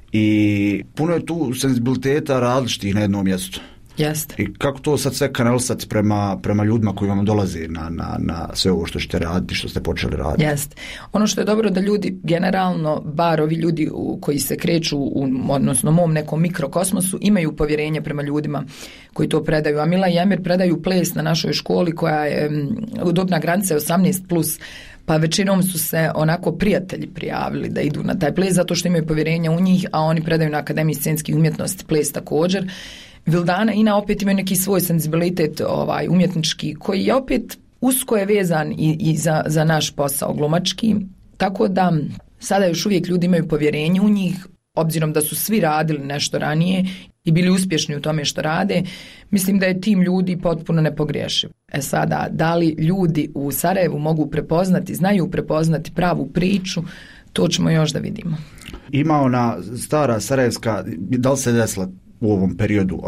i puno je tu senzibiliteta različitih na jednom mjestu. Jeste. I kako to sad sve kanalisati prema ljudima koji vam dolaze na sve ovo što ćete raditi, što ste počeli raditi? Jeste. Ono što je dobro da ljudi generalno, bar ovi ljudi koji se kreću u odnosno mom nekom mikrokosmosu, imaju povjerenje prema ljudima koji to predaju. A Mila i Emir predaju ples na našoj školi koja je dobna granica je 18+, pa većinom su se onako prijatelji prijavili da idu na taj ples zato što imaju povjerenja u njih, a oni predaju na Akademiji scenskih umjetnosti ples također. Vildana i Ina opet imaju neki svoj senzibilitet umjetnički koji je opet usko je vezan i za naš posao glumački, tako da sada još uvijek ljudi imaju povjerenje u njih, obzirom da su svi radili nešto ranije i bili uspješni u tome što rade. Mislim da je tim ljudi potpuno nepogriješiv. Sada, da li ljudi u Sarajevu mogu prepoznati, znaju prepoznati pravu priču, to ćemo još da vidimo. Ima ona stara sarajevska, da li se desila u ovom periodu,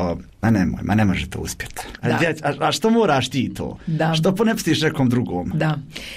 ne možete uspjeti. A što moraš ti to? Da. Što ponepstiš nekom drugom? Da.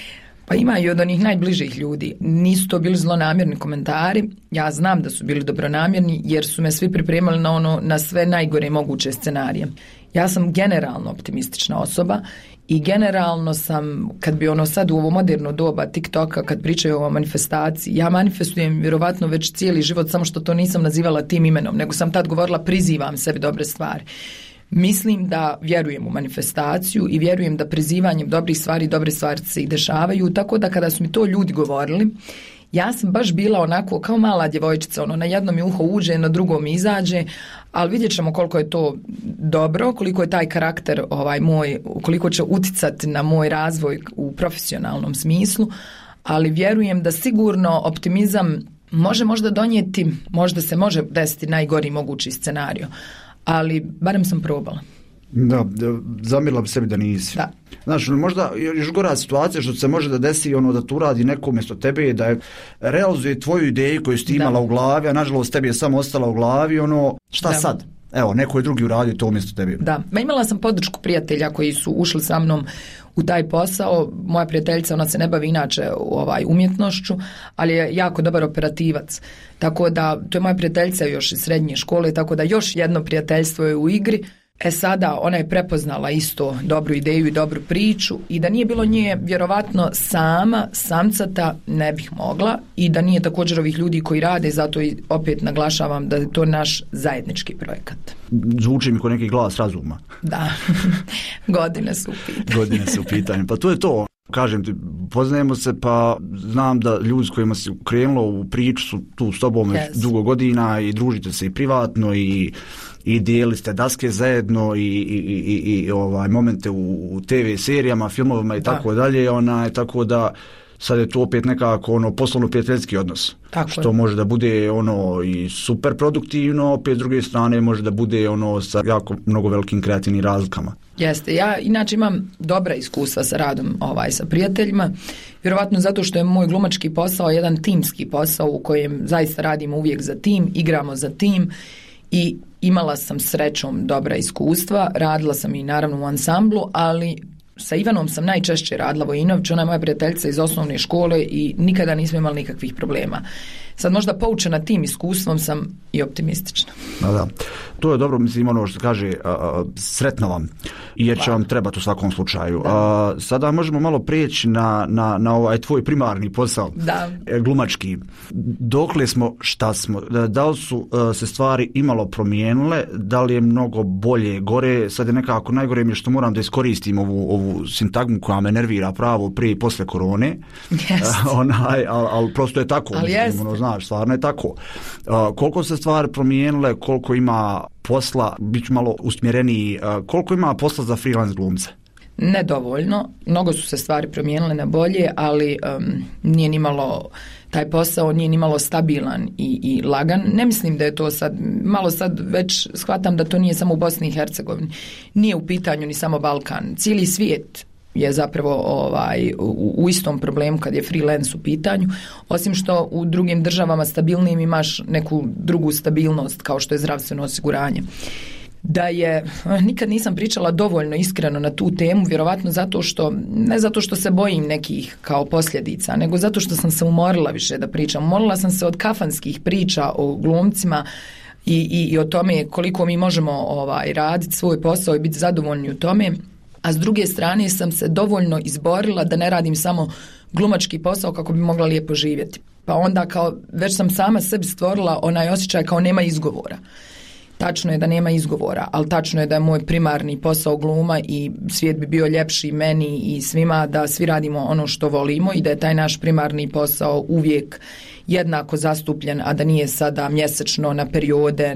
Pa ima i od onih najbližih ljudi. Nisu to bili zlonamjerni komentari. Ja znam da su bili dobronamjerni jer su me svi pripremali na sve najgore moguće scenarije. Ja sam generalno optimistična osoba i generalno sam, kad bi sad u ovo moderno doba TikToka, kad pričaju o manifestaciji, ja manifestujem vjerovatno već cijeli život, samo što to nisam nazivala tim imenom, nego sam tad govorila prizivam sebi dobre stvari. Mislim da vjerujem u manifestaciju i vjerujem da prizivanjem dobrih stvari i dobre stvari se i dešavaju, tako da kada su mi to ljudi govorili, ja sam baš bila onako kao mala djevojčica, na jednom mi uho uđe, na drugom izađe, ali vidjet ćemo koliko je to dobro, koliko je taj karakter moj, koliko će uticati na moj razvoj u profesionalnom smislu, ali vjerujem da sigurno optimizam može možda donijeti, možda se može desiti najgori mogući scenario, ali barem sam probala. Da, zamjerila bi sebi da nisi. Da. Znaš, možda još gora situacija što se može da desi da tu radi neko umjesto tebe, da realizuje tvoju ideju koju si ti imala u glavi, a nažalost tebi je samo ostala u glavi, šta sad? Evo, neko je drugi uradio to umjesto tebe. Da, imala sam podršku prijatelja koji su ušli sa mnom u taj posao. Moja prijateljica, ona se ne bavi inače umjetnošću, ali je jako dobar operativac. Tako da, to je moja prijateljica još iz srednje škole, tako da još jedno prijateljstvo je u igri. Sada ona je prepoznala isto dobru ideju i dobru priču i da nije bilo nje vjerovatno samcata ne bih mogla i da nije također ovih ljudi koji rade, zato i opet naglašavam da je to naš zajednički projekat. Zvuči mi kao neki glas razuma. Da, godine su u pitanju. Pa to je to. Kažem ti, poznajemo se, pa znam da ljudi s kojima si krenulo u priču su tu s tobom dugo godina i družite se i privatno i dijeli ste daske zajedno i momente u TV serijama, filmovima i tako dalje, tako da sad je to opet nekako poslovno-prijateljski odnos. Tako što je. Može da bude i super produktivno, opet s druge strane može da bude sa jako mnogo velikim kreativnim razlikama. Jeste, ja inače imam dobra iskustva sa radom sa prijateljima, vjerovatno zato što je moj glumački posao jedan timski posao u kojem zaista radimo uvijek za tim, igramo za tim i imala sam srećom dobra iskustva, radila sam i naravno u ansamblu, ali sa Ivanom sam najčešće radila, Vojinović, ona je moja prijateljica iz osnovne škole i nikada nismo imali nikakvih problema. sad možda poučena tim iskustvom sam i optimistična. Da. To je dobro, mislim, ono što kaže, sretno vam, jer će vam trebati u svakom slučaju. Sada možemo malo prijeći na ovaj tvoj primarni posao, glumački. Dokle smo, šta smo, da li su se stvari imalo promijenile, da li je mnogo bolje, gore, sad je nekako najgore mi je što moram da iskoristim ovu sintagmu koja me nervira pravo prije i posle korone, ali prosto je tako, znaš, stvarno je tako. Koliko se stvari promijenile, koliko ima posla, bit ću malo usmjereniji, koliko ima posla za freelance glumce? Nedovoljno, mnogo su se stvari promijenile na bolje, ali nije ni malo, taj posao nije ni malo stabilan i lagan. Ne mislim da je to sad, malo sad već shvatam da to nije samo u Bosni i Hercegovini, nije u pitanju ni samo Balkan, cijeli svijet je zapravo u istom problemu kad je freelance u pitanju, osim što u drugim državama stabilnijim imaš neku drugu stabilnost kao što je zdravstveno osiguranje. Da je, nikad nisam pričala dovoljno iskreno na tu temu, vjerovatno ne zato što se bojim nekih kao posljedica, nego zato što sam se umorila više da pričam. Umorila sam se od kafanskih priča o glumcima i o tome koliko mi možemo raditi svoj posao i biti zadovoljni u tome. A s druge strane sam se dovoljno izborila da ne radim samo glumački posao kako bi mogla lijepo živjeti. Pa onda već sam sama sebi stvorila onaj osjećaj kao nema izgovora. Tačno je da nema izgovora, ali tačno je da je moj primarni posao gluma i svijet bi bio ljepši meni i svima da svi radimo ono što volimo i da je taj naš primarni posao uvijek jednako zastupljen, a da nije sada mjesečno na periode,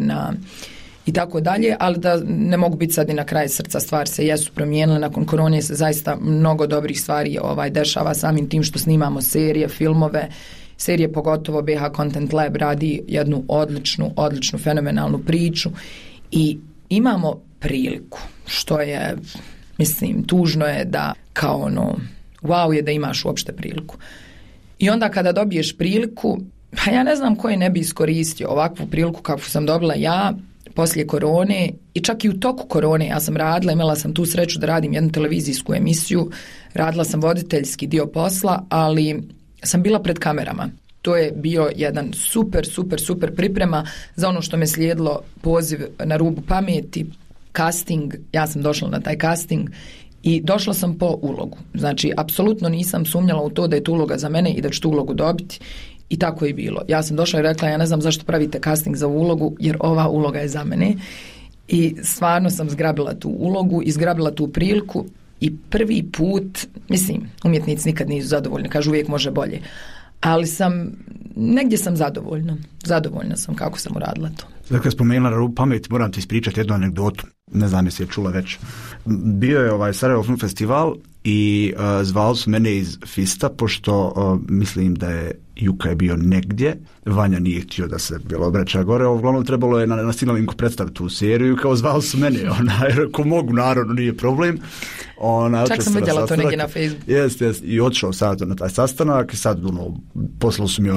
i tako dalje, ali da ne mogu biti sad i na kraj srca, stvari se jesu promijenile, nakon korone se zaista mnogo dobrih stvari dešava samim tim što snimamo serije, filmove, serije pogotovo BH Content Lab radi jednu odličnu fenomenalnu priču i imamo priliku, što je, mislim, tužno je da kao wow je da imaš uopšte priliku. I onda kada dobiješ priliku, pa ja ne znam ko je ne bi iskoristio ovakvu priliku kakvu sam dobila ja, poslije korone i čak i u toku korone ja sam radila, imala sam tu sreću da radim jednu televizijsku emisiju, radila sam voditeljski dio posla, ali sam bila pred kamerama. To je bio jedan super priprema za ono što me slijedilo, poziv na rubu pameti, casting, ja sam došla na taj casting i došla sam po ulogu. Znači, apsolutno nisam sumnjala u to da je tu uloga za mene i da ću tu ulogu dobiti. I tako je bilo. Ja sam došla i rekla, ja ne znam zašto pravite casting za ulogu, jer ova uloga je za mene. I stvarno sam zgrabila tu ulogu i zgrabila tu priliku i prvi put, mislim, umjetnici nikad nisu zadovoljni, kažu uvijek može bolje. Ali negdje sam zadovoljna sam kako sam uradila to. Dakle, spomenula rubu pameti, moram ti ispričati jednu anegdotu, ne znam jesi je čula već. Bio je Sarajevo Film Festival i zvali su mene iz Fista, pošto mislim da je Juka je bio negdje, Vanja nije htio da se bilo obraća gore, uglavnom trebalo je na Sinalinku predstaviti tu seriju, kao zvali su mene, ako mogu, naravno, nije problem. Čak sam vidjela to negdje na Facebooku. Jeste, i otišao sad na taj sastanak i sad poslali su mi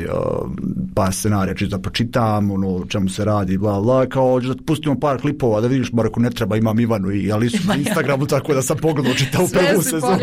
par scenarija čisto da pročitam, čemu se radi, bla bla, kao da pustimo par klipova da vidiš, bar ako ne treba, imam Ivanu i Alisu na Instagramu, tako da sam pogledao čitao prvu sezonu.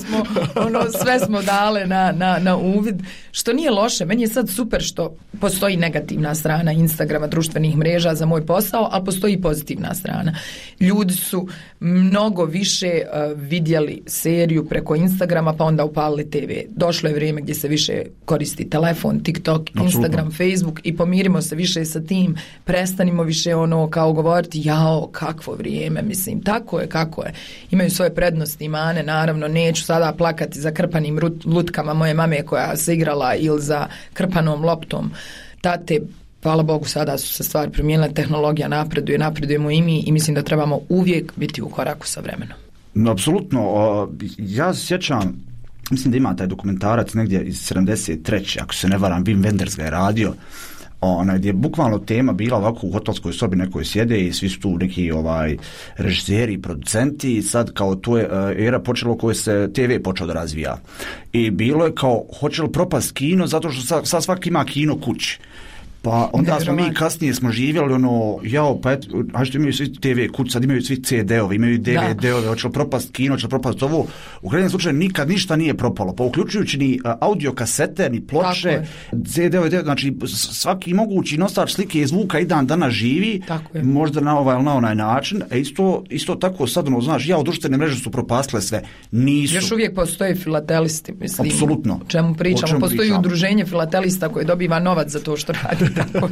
Sve smo dale na uvid, što nije loše. Meni je sad super što postoji negativna strana Instagrama, društvenih mreža za moj posao, ali postoji i pozitivna strana. Ljudi su mnogo više vidjeli seriju preko Instagrama, pa onda upalili TV. Došlo je vrijeme gdje se više koristi telefon, TikTok, Instagram, Facebook i pomirimo se više sa tim, prestanimo više kao govoriti, jao, kakvo vrijeme, mislim, tako je, kako je. Imaju svoje prednosti i mane, naravno, neću sada plakati za krpanim lutkama moje mame koja se igrala ili za krpanom loptom tate. Hvala Bogu, sada su se stvari promijenile, tehnologija napredujemo i mi i mislim da trebamo uvijek biti u koraku sa vremenom. Apsolutno, ja se sjećam, mislim da ima taj dokumentarac negdje iz 73. ako se ne varam, Wim Wenders ga je radio, gdje je bukvalno tema bila ovako u hotelskoj sobi nekoj sjede i svi su tu neki režiseri i producenti i sad kao to je era počelo koje se TV počeo da razvija i bilo je kao hoće li propast kino zato što sad svaki ima kino kući. Pa onda smo mi kasnije živjeli hajde imaju svi TV kuć, sad imaju svi CD-ovi, imaju DVD-ove, hoće li propast kino, hoće li propast ovo. U krajnjem slučaju nikad ništa nije propalo, pa uključujući ni audio kasete, ni ploče, CD-ove, znači svaki mogući nosač slike i zvuka i dan danas živi, možda na ovaj ili na onaj način, isto tako sad, znaš, u društvene mreže su propastile sve, nisu. Još uvijek postoje filatelisti, mislim. Apsolutno. O čemu pričamo? Postoji udruženje filatelista koje dobiva novac za to što radi.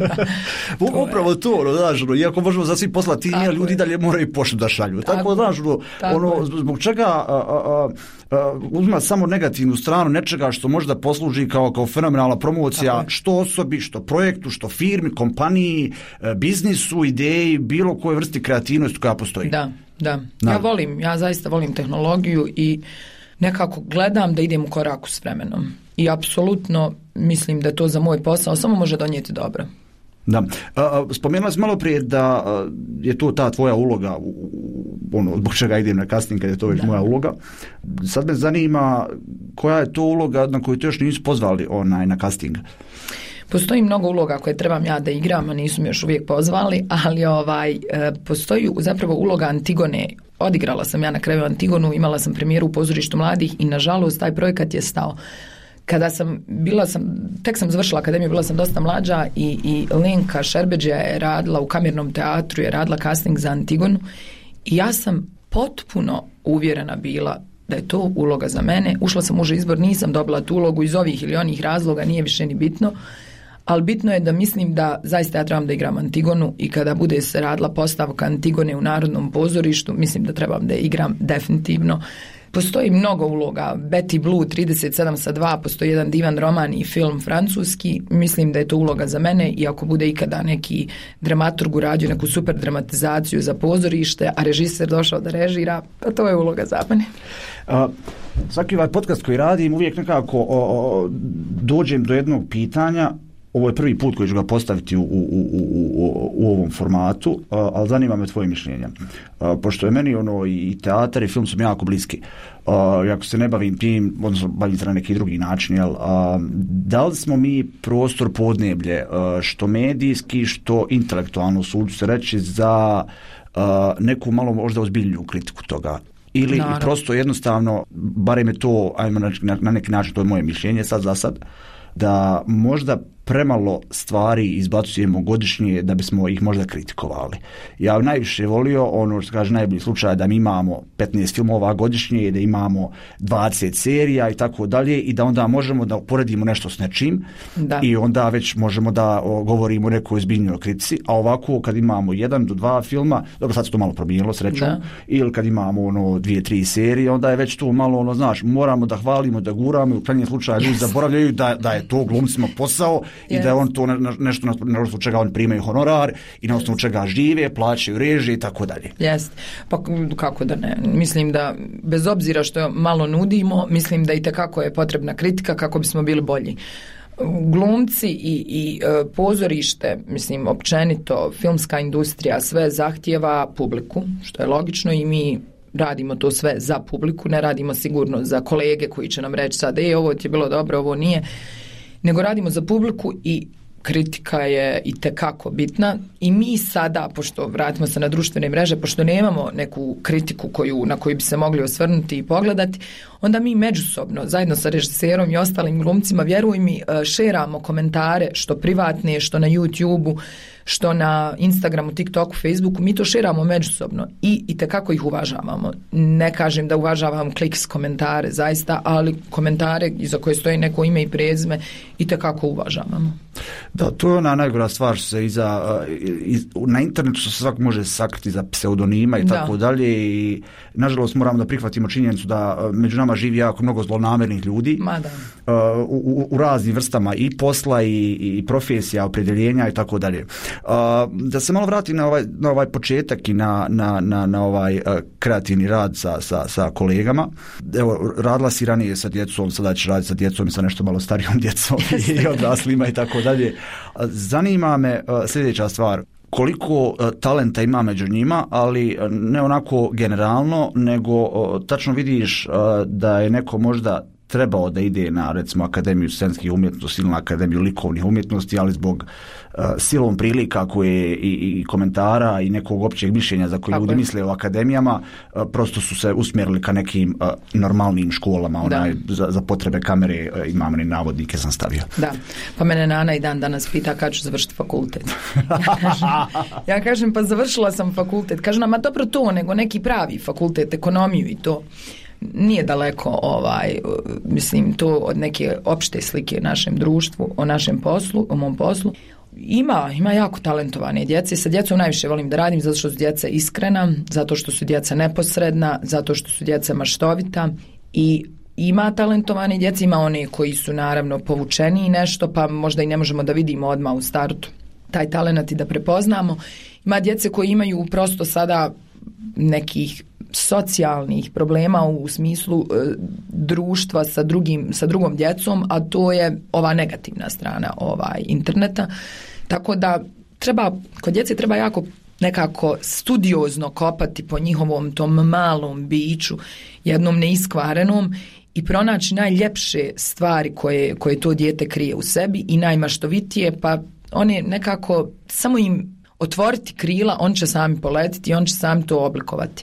Upravo to, znaš, iako možemo za svi poslati email, ljudi dalje moraju poštu da šalju. Tako, znaš, zbog čega uzima samo negativnu stranu nečega što možda posluži kao fenomenalna promocija što osobi, što projektu, što firmi, kompaniji, biznisu, ideji, bilo koje vrsti kreativnosti koja postoji. Da. Ja zaista volim tehnologiju i nekako gledam da idem u koraku s vremenom. I apsolutno mislim da to za moj posao samo može donijeti dobro. Da. Spomenula si malo prije da je to ta tvoja uloga, zbog čega idem na casting kad je to već moja uloga. Sad me zanima koja je to uloga na koju te još nisu pozvali na casting. Postoji mnogo uloga koje trebam ja da igram, a nisu mi još uvijek pozvali, ali postoji zapravo uloga Antigone. Odigrala sam ja na kraju Antigonu, imala sam premijeru u Pozorištu mladih i nažalost taj projekat je stao. Kada tek sam završila akademiju, bila sam dosta mlađa i Lenka Šerbeđija je radila u Kamernom teatru, je radila casting za Antigonu i ja sam potpuno uvjerena bila da je to uloga za mene. Ušla sam u uži izbor, nisam dobila tu ulogu iz ovih ili onih razloga, nije više ni bitno, ali bitno je da mislim da zaista ja trebam da igram Antigonu i kada bude se radila postavka Antigone u Narodnom pozorištu, mislim da trebam da igram definitivno. Postoji mnogo uloga, Betty Blue 37/2, postoji jedan divan roman i film francuski, mislim da je to uloga za mene i ako bude ikada neki dramaturg uradio neku super dramatizaciju za pozorište, a režiser došao da režira, pa to je uloga za mene. Svaki ovaj podcast koji radim uvijek nekako dođem do jednog pitanja. Ovo je prvi put koji ću ga postaviti u ovom formatu, ali zanima me tvoje mišljenje. Pošto je meni i teatar i film su mi jako bliski. Ako se ne bavim tim, odnosno bavim se na neki drugi način, da li smo mi prostor podneblje, što medijski, što intelektualno, sudu se reći, za neku malo možda ozbiljniju kritiku toga? Ili prosto jednostavno, barem je to, ajmo na neki način, to je moje mišljenje sad za sad, da možda premalo stvari izbacujemo godišnje da bismo ih možda kritikovali. Ja najviše volio, ono što kaže najbolji slučaj, da mi imamo 15 filmova godišnje, da imamo 20 serija i tako dalje i da onda možemo da uporedimo nešto s nečim i onda već možemo da govorimo o nekoj ozbiljnoj kritici, a ovako kad imamo 1 do 2 filma, dobro sad se to malo promijenilo srećom, ili kad imamo 2-3 serije, onda je već to malo znaš, moramo da hvalimo, da guramo i u krajnjem slučaju ljudi zaboravljaju da je to glumcima posao i da je on to nešto na osnovu čega oni primaju honorar i na osnovu čega žive, plaćaju režije i tako dalje. Jest. Pa kako da ne? Mislim da bez obzira što malo nudimo, mislim da itekako je potrebna kritika kako bismo bili bolji. Glumci i pozorište, mislim općenito, filmska industrija sve zahtijeva publiku, što je logično i mi radimo to sve za publiku, ne radimo sigurno za kolege koji će nam reći sad ovo ti je bilo dobro, ovo nije, nego radimo za publiku i kritika je itekako bitna i mi sada, pošto vratimo se na društvene mreže, pošto nemamo neku kritiku na koju bi se mogli osvrnuti i pogledati, onda mi međusobno, zajedno sa režiserom i ostalim glumcima, vjeruj mi, šeramo komentare, što privatne, što na YouTube-u, što na Instagramu, TikToku, Facebooku, mi to šeramo međusobno i itekako ih uvažavamo. Ne kažem da uvažavam kliks komentare, zaista, ali komentare iza koje stoji neko ime i prezime itekako uvažavamo. Da, to je ona najgora stvar što se na internetu se svak može sakriti za pseudonima i tako dalje i nažalost moramo da prihvatimo činjenicu da među nama živi jako mnogo zlonamernih ljudi u raznim vrstama i posla i profesija, opredjeljenja i tako dalje. Da se malo vratim na ovaj početak i na ovaj kreativni rad sa kolegama. Evo, radila si ranije sa djecom, sada ćeš raditi sa djecom i sa nešto malo starijom djecom i odraslima i tako dalje. Zanima me sljedeća stvar. Koliko talenta ima među njima, ali ne onako generalno, nego tačno vidiš da je neko možda trebao da ide na, recimo, Akademiju scenskih umjetnosti ili na Akademiju likovnih umjetnosti, ali zbog silom prilika koje i komentara i nekog općeg mišljenja za koje ljudi misle o akademijama, prosto su se usmjerili ka nekim normalnim školama, za potrebe kamere imam ni navodnike sam stavio. Da, pa mene Nana i dan danas pita kad ću završiti fakultet. Ja kažem, pa završila sam fakultet. Kaže nam, ma dobro to, nego neki pravi fakultet, ekonomiju i to. Nije daleko mislim to od neke opšte slike našem društvu, o našem poslu, o mom poslu. Ima jako talentovane djece. Sa djecom najviše volim da radim zato što su djeca iskrena, zato što su djeca neposredna, zato što su djeca maštovita i ima talentovane djece, ima one koji su naravno povučeni nešto, pa možda i ne možemo da vidimo odmah u startu taj talenat i da prepoznamo. Ima djece koji imaju prosto sada nekih socijalnih problema u smislu društva sa drugom djecom, a to je ova negativna strana interneta. Tako da kod djece treba jako nekako studiozno kopati po njihovom tom malom biću, jednom neiskvarenom, i pronaći najljepše stvari koje to dijete krije u sebi i najmaštovitije, pa one nekako samo im otvoriti krila, on će sami poletiti i on će sami to oblikovati.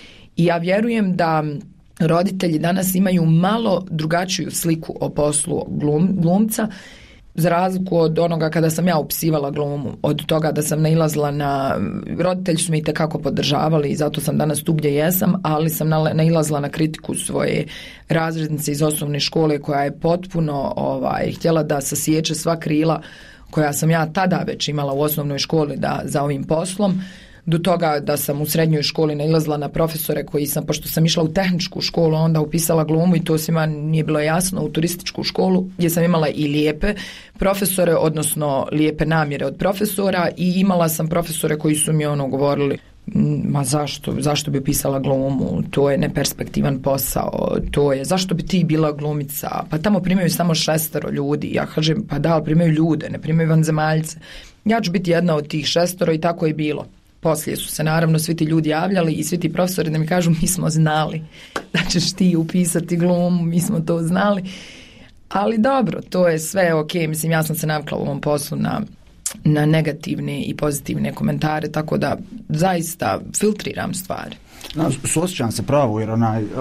I ja vjerujem da roditelji danas imaju malo drugačiju sliku o poslu glumca, za razliku od onoga kada sam ja upisivala glumu, od toga da sam nailazila na... Roditelji su me itekako podržavali i zato sam danas tu gdje jesam, ali sam nailazila na kritiku svoje razrednice iz osnovne škole koja je potpuno htjela da sasječe sva krila koja sam ja tada već imala u osnovnoj školi za ovim poslom, do toga da sam u srednjoj školi nailazila na profesore koji sam, pošto sam išla u tehničku školu, onda upisala glumu i to svima nije bilo jasno, u turističku školu gdje sam imala i lijepe profesore, odnosno lijepe namjere od profesora, i imala sam profesore koji su mi govorili, ma zašto bi pisala glumu, to je neperspektivan posao, to je, zašto bi ti bila glumica, pa tamo primaju samo 6 ljudi. Ja kažem, pa da, ali primaju ljude, ne primaju vanzemaljce. Ja ću biti jedna od tih 6 i tako je bilo. Poslije su se naravno svi ti ljudi javljali i svi ti profesori da mi kažu, mi smo znali da ćeš ti upisati glumu, mi smo to znali. Ali dobro, to je sve ok, mislim, ja sam se navikla u ovom poslu na negativne i pozitivne komentare, tako da zaista filtriram stvari. Suosjećam se pravo, jer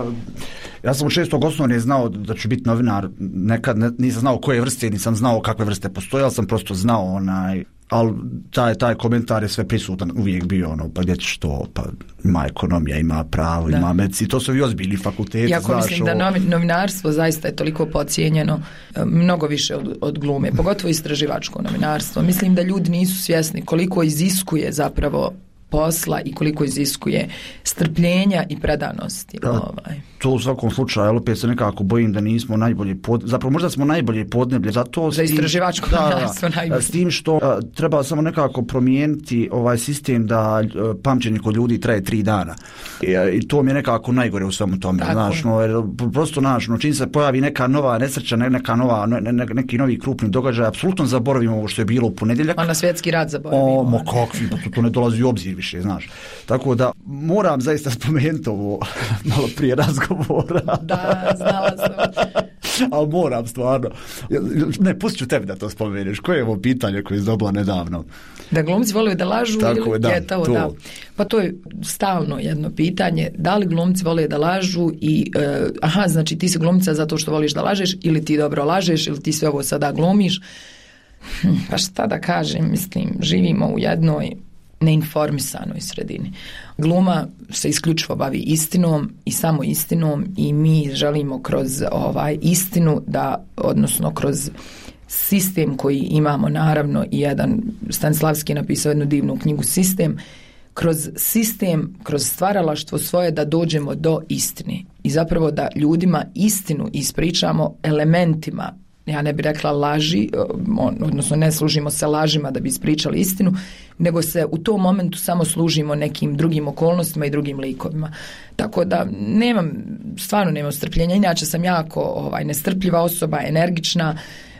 ja sam u 6. osnovne znao da ću biti novinar, nekad nisam znao koje vrste, nisam znao kakve vrste postoje, ali sam prosto znao ali taj komentar je sve prisutan, uvijek bio pa gdje ćeš to, pa ima ekonomija, ima pravo, ima medici, to su i ozbiljni fakulteti. Iako mislim da novinarstvo zaista je toliko podcijenjeno, mnogo više od glume, pogotovo istraživačko novinarstvo. Mislim da ljudi nisu svjesni koliko iziskuje zapravo posla i koliko iziskuje strpljenja i predanosti. To u svakom slučaju, ali opet se nekako bojim da nismo najbolje zapravo možda smo najbolje podneblje za to. Za istraživačko novinarstvo najbolje. S tim što treba samo nekako promijeniti ovaj sistem da pamćenje kod ljudi traje 3 dana. I to mi je nekako najgore u svemu tome. Prosto čim se pojavi neka nova nesreća, neki novi krupni događaj, apsolutno zaboravimo ovo što je bilo u ponedjeljak. A na svjetski rat zaboravimo. To ne dolazi u obzir više, znaš. Tako da moram zaista spomenuti ovo malo prije razgovora. Da, znala sam. Ali moram stvarno. Ne, pustit ću tebi da to spomeneš. Koje je ovo pitanje koje je dobila nedavno? Da glumci vole da lažu? Tako, da. Pa to je stalno jedno pitanje. Da li glumci vole da lažu i znači ti si glumca zato što voliš da lažeš, ili ti dobro lažeš, ili ti sve ovo sada glumiš? Pa šta da kažem, mislim, živimo u jednoj neinformisanoj sredini. Gluma se isključivo bavi istinom i samo istinom, i mi želimo kroz istinu odnosno kroz sistem koji imamo, naravno, i jedan Stanislavski je napisao jednu divnu knjigu Sistem, kroz sistem, kroz stvaralaštvo svoje da dođemo do istine i zapravo da ljudima istinu ispričamo elementima. Ja ne bih rekla laži, odnosno ne služimo se lažima da bi ispričali istinu, nego se u tom momentu samo služimo nekim drugim okolnostima i drugim likovima. Tako da stvarno nemam strpljenja. Inače sam jako nestrpljiva osoba, energična,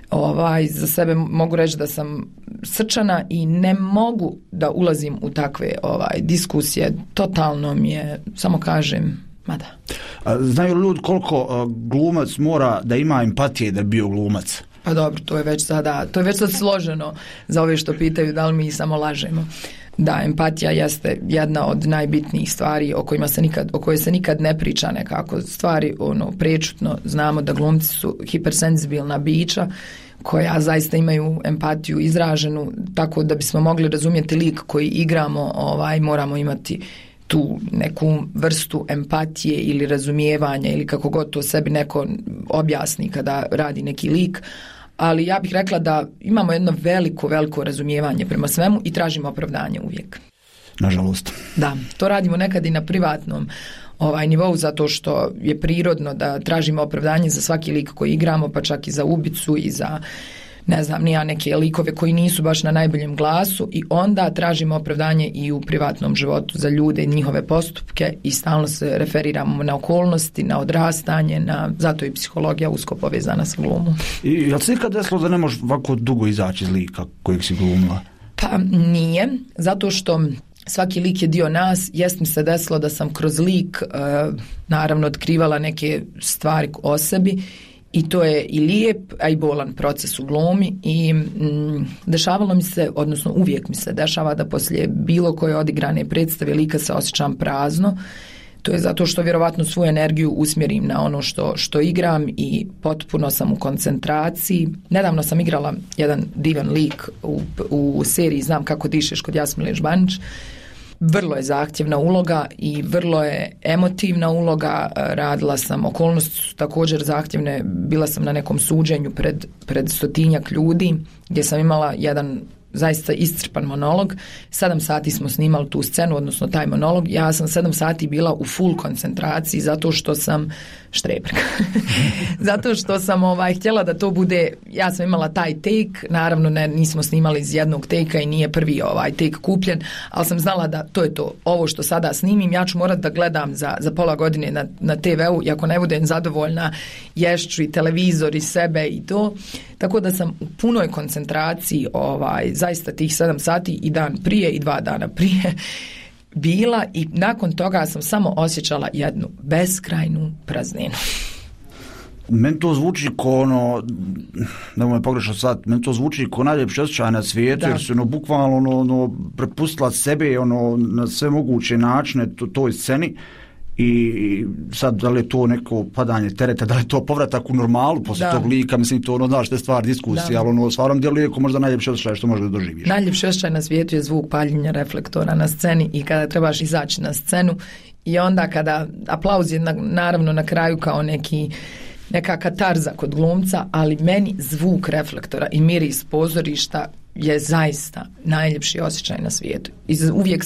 za sebe mogu reći da sam srčana i ne mogu da ulazim u takve diskusije. Totalno mi je, samo kažem, mada. Znaju li ljudi koliko glumac mora da ima empatije da bi bio glumac? Pa dobro, to je već sad složeno za ove što pitaju da li mi samo lažemo. Da, empatija jeste jedna od najbitnijih stvari o kojoj se nikad ne priča nekako. Stvari prečutno znamo da glumci su hipersenzibilna bića koja zaista imaju empatiju izraženu, tako da bismo mogli razumjeti lik koji igramo, moramo imati tu neku vrstu empatije ili razumijevanja ili kako god to sebi neko objasni kada radi neki lik. Ali ja bih rekla da imamo jedno veliko razumijevanje prema svemu i tražimo opravdanje uvijek. Nažalost. Da, to radimo nekad i na privatnom nivou zato što je prirodno da tražimo opravdanje za svaki lik koji igramo, pa čak i za ubicu i za neke likove koji nisu baš na najboljem glasu i onda tražimo opravdanje i u privatnom životu za ljude i njihove postupke i stalno se referiramo na okolnosti, na odrastanje, zato je psihologija usko povezana sa glumom. I jel se ikad desilo da ne možeš ovako dugo izaći iz lika kojeg si glumila? Pa nije, zato što svaki lik je dio nas. Jest mi se desilo da sam kroz lik naravno otkrivala neke stvari o sebi i to je i lijep, a i bolan proces u glumi i dešavalo mi se, odnosno uvijek mi se dešava da poslije bilo koje odigrane predstave lika se osjećam prazno. To je zato što vjerovatno svoju energiju usmjerim na ono što igram i potpuno sam u koncentraciji. Nedavno sam igrala jedan divan lik u seriji Znam kako dišeš kod Jasmile Žbanić. Vrlo je zahtjevna uloga i vrlo je emotivna uloga. Radila sam, okolnosti su također zahtjevne. Bila sam na nekom suđenju pred 100-tinjak ljudi gdje sam imala jedan zaista iscrpan monolog. 7 sati smo snimali tu scenu, odnosno taj monolog. Ja sam 7 sati bila u full koncentraciji zato što sam štreberka. Zato što sam htjela da to bude, ja sam imala taj take, naravno nismo snimali iz jednog take-a i nije prvi take kupljen, ali sam znala da to je to. Ovo što sada snimim, ja ću morat da gledam za pola godine na TV-u i ako ne budem zadovoljna, ješću i televizor i sebe i to. Tako da sam u punoj koncentraciji zaista tih 7 sati i dan prije i 2 dana prije bila i nakon toga sam samo osjećala jednu beskrajnu prazninu. Meni to zvuči ko da mu je pogrešno sad, meni to zvuči ko najljepši osjećaj na svijetu, jer su bukvalno prepustila sebe na sve moguće načine toj sceni. I sad da li je to neko padanje tereta, da li je to povratak u normalu poslije tog lika, mislim to znaš te stvar diskusije, ali stvarno djeluje ko možda najljepši osjećaj što možeš da doživiš. Najljepši osjećaj na svijetu je zvuk paljenja reflektora na sceni i kada trebaš izaći na scenu i onda kada aplauz je naravno na kraju kao neka katarza kod glumca, ali meni zvuk reflektora i miris pozorišta je zaista najljepši osjećaj na svijetu. I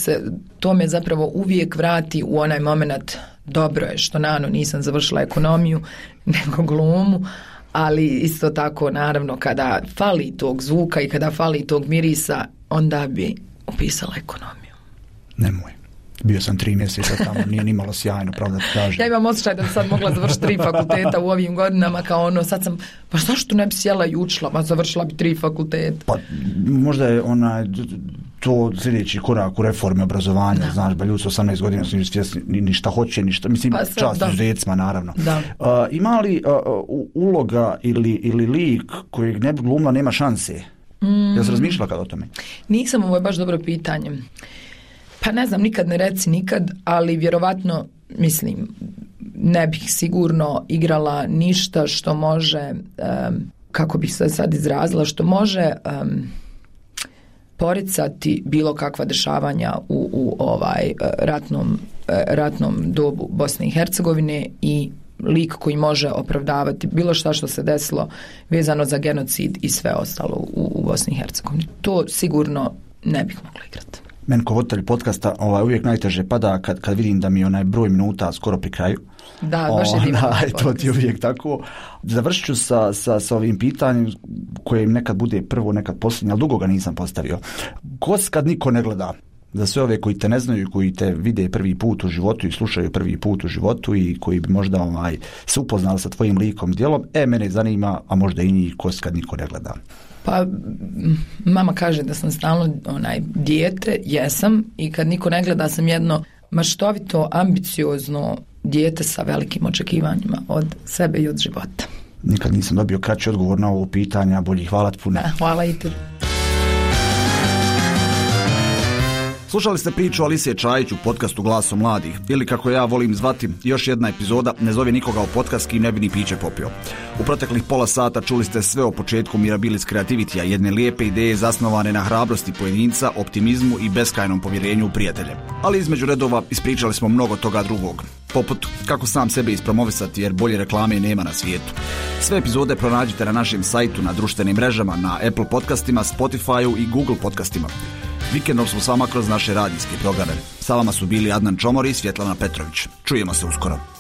to me zapravo uvijek vrati u onaj moment, dobro je što nisam završila ekonomiju nego glumu, ali isto tako naravno kada fali tog zvuka i kada fali tog mirisa, onda bi upisala ekonomiju. Nemoj. Bio sam 3 mjeseca tamo, nije ni malo sjajno, pravda ti kažem. Ja imam osjećaj da sam mogla završiti 3 fakulteta u ovim godinama, kao sad sam, pa zašto ne bi sjela i učila, završila bi 3 fakulteta. Pa možda je to sljedeći korak u reformi obrazovanja, znaš, ljudi su 18 godina su svjesni ni šta hoće, ništa, mislim, čast izuzetcima, naravno. Ima li uloga ili lik kojeg ne bi glumila nema šanse? Ja sam razmišljala kad o tome? Nisam, ovo je baš dobro pitanje. Pa ne znam, nikad ne reci nikad, ali vjerovatno, mislim, ne bih sigurno igrala ništa što može, kako bih se sad izrazila, što može poricati bilo kakva dešavanja u ratnom dobu Bosne i Hercegovine i lik koji može opravdavati bilo što se desilo vezano za genocid i sve ostalo u Bosni i Hercegovini. To sigurno ne bih mogla igrati. Meni kao voditelj podcasta uvijek najteže pada kad vidim da mi je onaj broj minuta skoro pri kraju. Da, baš je divan podcast. To ti je uvijek tako. Završit ću sa ovim pitanjem koje im nekad bude prvo, nekad posljednje, ali dugo ga nisam postavio. Kad niko ne gleda, za sve ove koji te ne znaju i koji te vide prvi put u životu i slušaju prvi put u životu i koji bi možda se upoznali sa tvojim likom, djelom, mene zanima, a možda i njih, kad niko ne gleda. Pa mama kaže da sam stalno dijete, jesam, i kad niko ne gleda sam jedno maštovito, ambiciozno dijete sa velikim očekivanjima od sebe i od života. Nikad nisam dobio kraći odgovor na ovo pitanje, a bolji hvala ti puno. Hvala i tebi. Slušali ste priču Alisije Čajić u podcastu Glaso mladih, ili kako ja volim zvati, još jedna epizoda Ne zove nikoga u podcast kim ne bi ni piće popio. U proteklih pola sata čuli ste sve o početku Mirabilis Creativity-a, jedne lijepe ideje zasnovane na hrabrosti pojedinca, optimizmu i beskrajnom povjerenju u prijatelje. Ali između redova ispričali smo mnogo toga drugog, poput kako sam sebe ispromovisati jer bolje reklame nema na svijetu. Sve epizode pronađite na našem sajtu, na društvenim mrežama, na Apple podcastima, Spotify-u i Google podcastima. Vikendom smo s vama kroz naše radijske programe. Sa vama su bili Adnan Čomor i Svjetlana Petrović. Čujemo se uskoro.